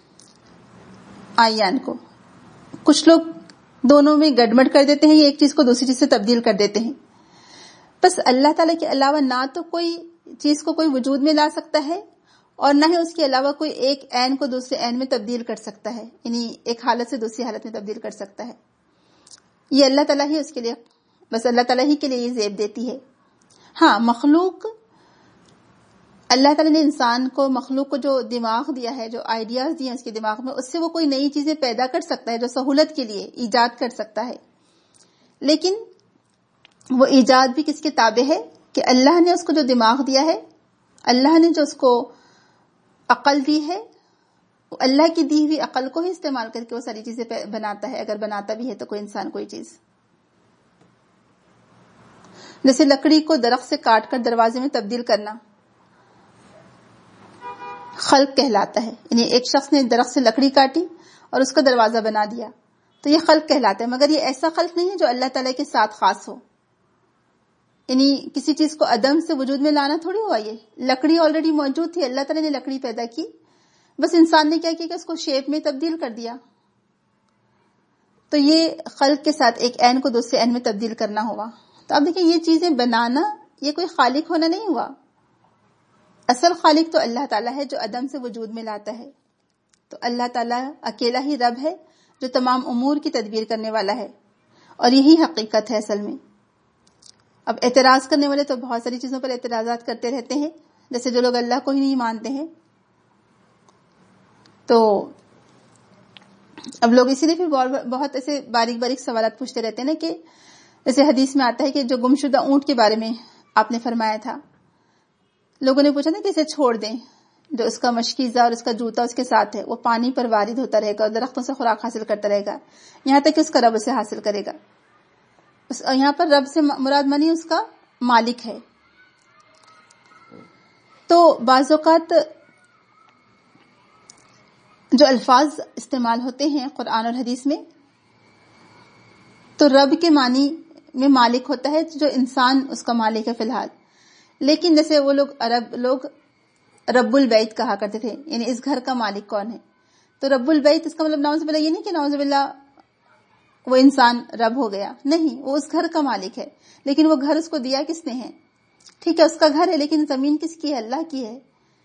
آئیان کو. کچھ لوگ دونوں میں گڑبڑ کر دیتے ہیں، یہ ایک چیز کو دوسری چیز سے تبدیل کر دیتے ہیں. بس اللہ تعالیٰ کے علاوہ نہ تو کوئی چیز کو کوئی وجود میں لا سکتا ہے، اور نہ ہی اس کے علاوہ کوئی ایک عین کو دوسرے عین میں تبدیل کر سکتا ہے، یعنی ایک حالت سے دوسری حالت میں تبدیل کر سکتا ہے. یہ اللہ تعالیٰ ہی اس کے لیے، بس اللہ تعالیٰ ہی کے لیے یہ زیب دیتی ہے. ہاں مخلوق، اللہ تعالیٰ نے انسان کو، مخلوق کو جو دماغ دیا ہے، جو آئیڈیاز دیے ہیں اس کے دماغ میں، اس سے وہ کوئی نئی چیزیں پیدا کر سکتا ہے جو سہولت کے لیے ایجاد کر سکتا ہے. لیکن وہ ایجاد بھی کس کے تابع ہے کہ اللہ نے اس کو جو دماغ دیا ہے، اللہ نے جو اس کو عقل دی ہے، وہ اللہ کی دی ہوئی عقل کو ہی استعمال کر کے وہ ساری چیزیں بناتا ہے، اگر بناتا بھی ہے تو کوئی انسان کوئی چیز. جیسے لکڑی کو درخت سے کاٹ کر دروازے میں تبدیل کرنا خلق کہلاتا ہے، یعنی ایک شخص نے درخت سے لکڑی کاٹی اور اس کا دروازہ بنا دیا تو یہ خلق کہلاتا ہے. مگر یہ ایسا خلق نہیں ہے جو اللہ تعالیٰ کے ساتھ خاص ہو، یعنی کسی چیز کو عدم سے وجود میں لانا تھوڑی ہوا. یہ لکڑی آلریڈی موجود تھی، اللہ تعالیٰ نے لکڑی پیدا کی، بس انسان نے کیا کیا کہ اس کو شیپ میں تبدیل کر دیا. تو یہ خلق کے ساتھ ایک عین کو دوسرے عین میں تبدیل کرنا ہوا. تو اب دیکھیں یہ چیزیں بنانا یہ کوئی خالق ہونا نہیں ہوا. اصل خالق تو اللہ تعالیٰ ہے جو عدم سے وجود میں لاتا ہے. تو اللہ تعالیٰ اکیلا ہی رب ہے جو تمام امور کی تدبیر کرنے والا ہے، اور یہی حقیقت ہے اصل میں. اب اعتراض کرنے والے تو بہت ساری چیزوں پر اعتراضات کرتے رہتے ہیں، جیسے جو لوگ اللہ کو ہی نہیں مانتے ہیں. تو اب لوگ اسی لیے پھر بہت ایسے باریک باریک سوالات پوچھتے رہتے ہیں نا، کہ جیسے حدیث میں آتا ہے کہ جو گمشدہ اونٹ کے بارے میں آپ نے فرمایا تھا، لوگوں نے پوچھا نا کہ اسے چھوڑ دیں، جو اس کا مشکیزہ اور اس کا جوتا اس کے ساتھ ہے وہ پانی پر وارد ہوتا رہے گا اور درختوں سے خوراک حاصل کرتا رہے گا یہاں تک کہ اس کا رب اسے حاصل کرے گا. یہاں پر رب سے مراد منی اس کا مالک ہے. تو بعض اوقات جو الفاظ استعمال ہوتے ہیں قرآن اور حدیث میں، تو رب کے معنی میں مالک ہوتا ہے جو انسان اس کا مالک ہے فی الحال. لیکن جیسے وہ لوگ عرب لوگ رب البیت کہا کرتے تھے، یعنی اس گھر کا مالک کون ہے. تو رب البیت اس کا مطلب نعوذ باللہ یہ نہیں کہ نعوذ باللہ وہ انسان رب ہو گیا، نہیں، وہ اس گھر کا مالک ہے. لیکن وہ گھر اس کو دیا کس نے ہے؟ ٹھیک ہے اس کا گھر ہے، لیکن زمین کس کی ہے؟ اللہ کی ہے.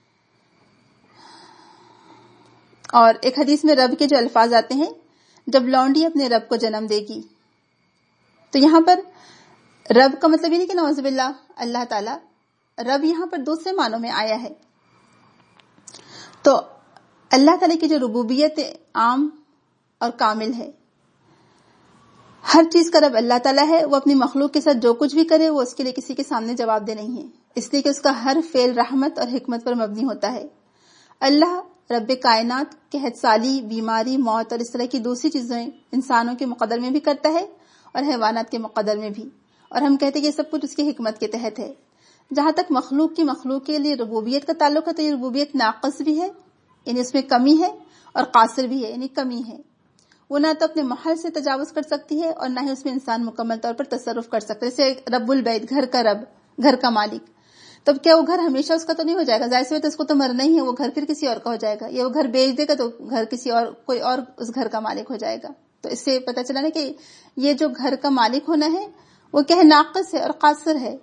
اور ایک حدیث میں رب کے جو الفاظ آتے ہیں، جب لونڈی اپنے رب کو جنم دے گی، تو یہاں پر رب کا مطلب یہ نہیں کہ نعوذ باللہ اللہ تعالی، رب یہاں پر دوسرے معنوں میں آیا ہے. تو اللہ تعالی کی جو ربوبیت عام اور کامل ہے، ہر چیز کا رب اللہ تعالیٰ ہے. وہ اپنی مخلوق کے ساتھ جو کچھ بھی کرے وہ اس کے لیے کسی کے سامنے جواب دہ نہیں ہے، اس لیے کہ اس کا ہر فعل رحمت اور حکمت پر مبنی ہوتا ہے. اللہ رب کائنات قحط سالی، بیماری، موت اور اس طرح کی دوسری چیزیں انسانوں کے مقدر میں بھی کرتا ہے اور حیوانات کے مقدر میں بھی، اور ہم کہتے ہیں کہ یہ سب کچھ اس کی حکمت کے تحت ہے. جہاں تک مخلوق کے لیے ربوبیت کا تعلق ہے، تو یہ ربوبیت ناقص بھی ہے، یعنی اس میں کمی ہے، اور قاصر بھی ہے، یعنی کمی ہے. وہ نہ تو اپنے محل سے تجاوز کر سکتی ہے اور نہ ہی اس میں انسان مکمل طور پر تصرف کر سکتا ہے. جیسے رب البیت، گھر کا رب، گھر کا مالک، تب کیا وہ گھر ہمیشہ اس کا تو نہیں ہو جائے گا؟ ظاہر سی بات ہے اس کو تو مرنا ہی ہے، وہ گھر پھر کسی اور کا ہو جائے گا، یا وہ گھر بیچ دے گا تو گھر کسی اور، کوئی اور اس گھر کا مالک ہو جائے گا. تو اس سے پتہ چلا نا کہ یہ جو گھر کا مالک ہونا ہے وہ کیا ہے؟ ناقص ہے اور قاصر ہے.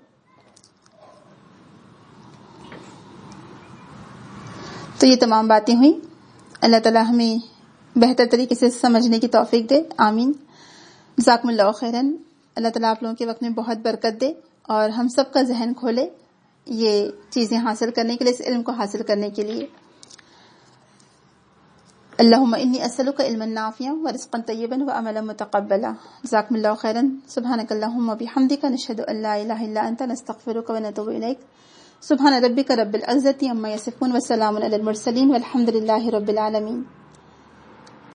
تو یہ تمام باتیں ہوئیں. اللہ تعالی ہمیں بہتر طریقے سے سمجھنے کی توفیق دے، آمین. جزاکم اللہ خیرن. اللہ تعالیٰ آپ لوگوں کے وقت میں بہت برکت دے اور ہم سب کا ذہن کھولے یہ چیزیں حاصل کرنے کے لیے، اس علم کو حاصل کرنے کے لیے. اللہم انی اسألک علما نافعا ورزقا طیبا وعملا متقبلا. جزاکم اللہ خیرن. سبحانک اللہم وبحمدک، نشہد ان لا الہ الا انت، نستغفرک ونتوب الیک. سبحان ربک رب العزت عما یصفون وسلام علی المرسلین والحمد للہ رب العالمین.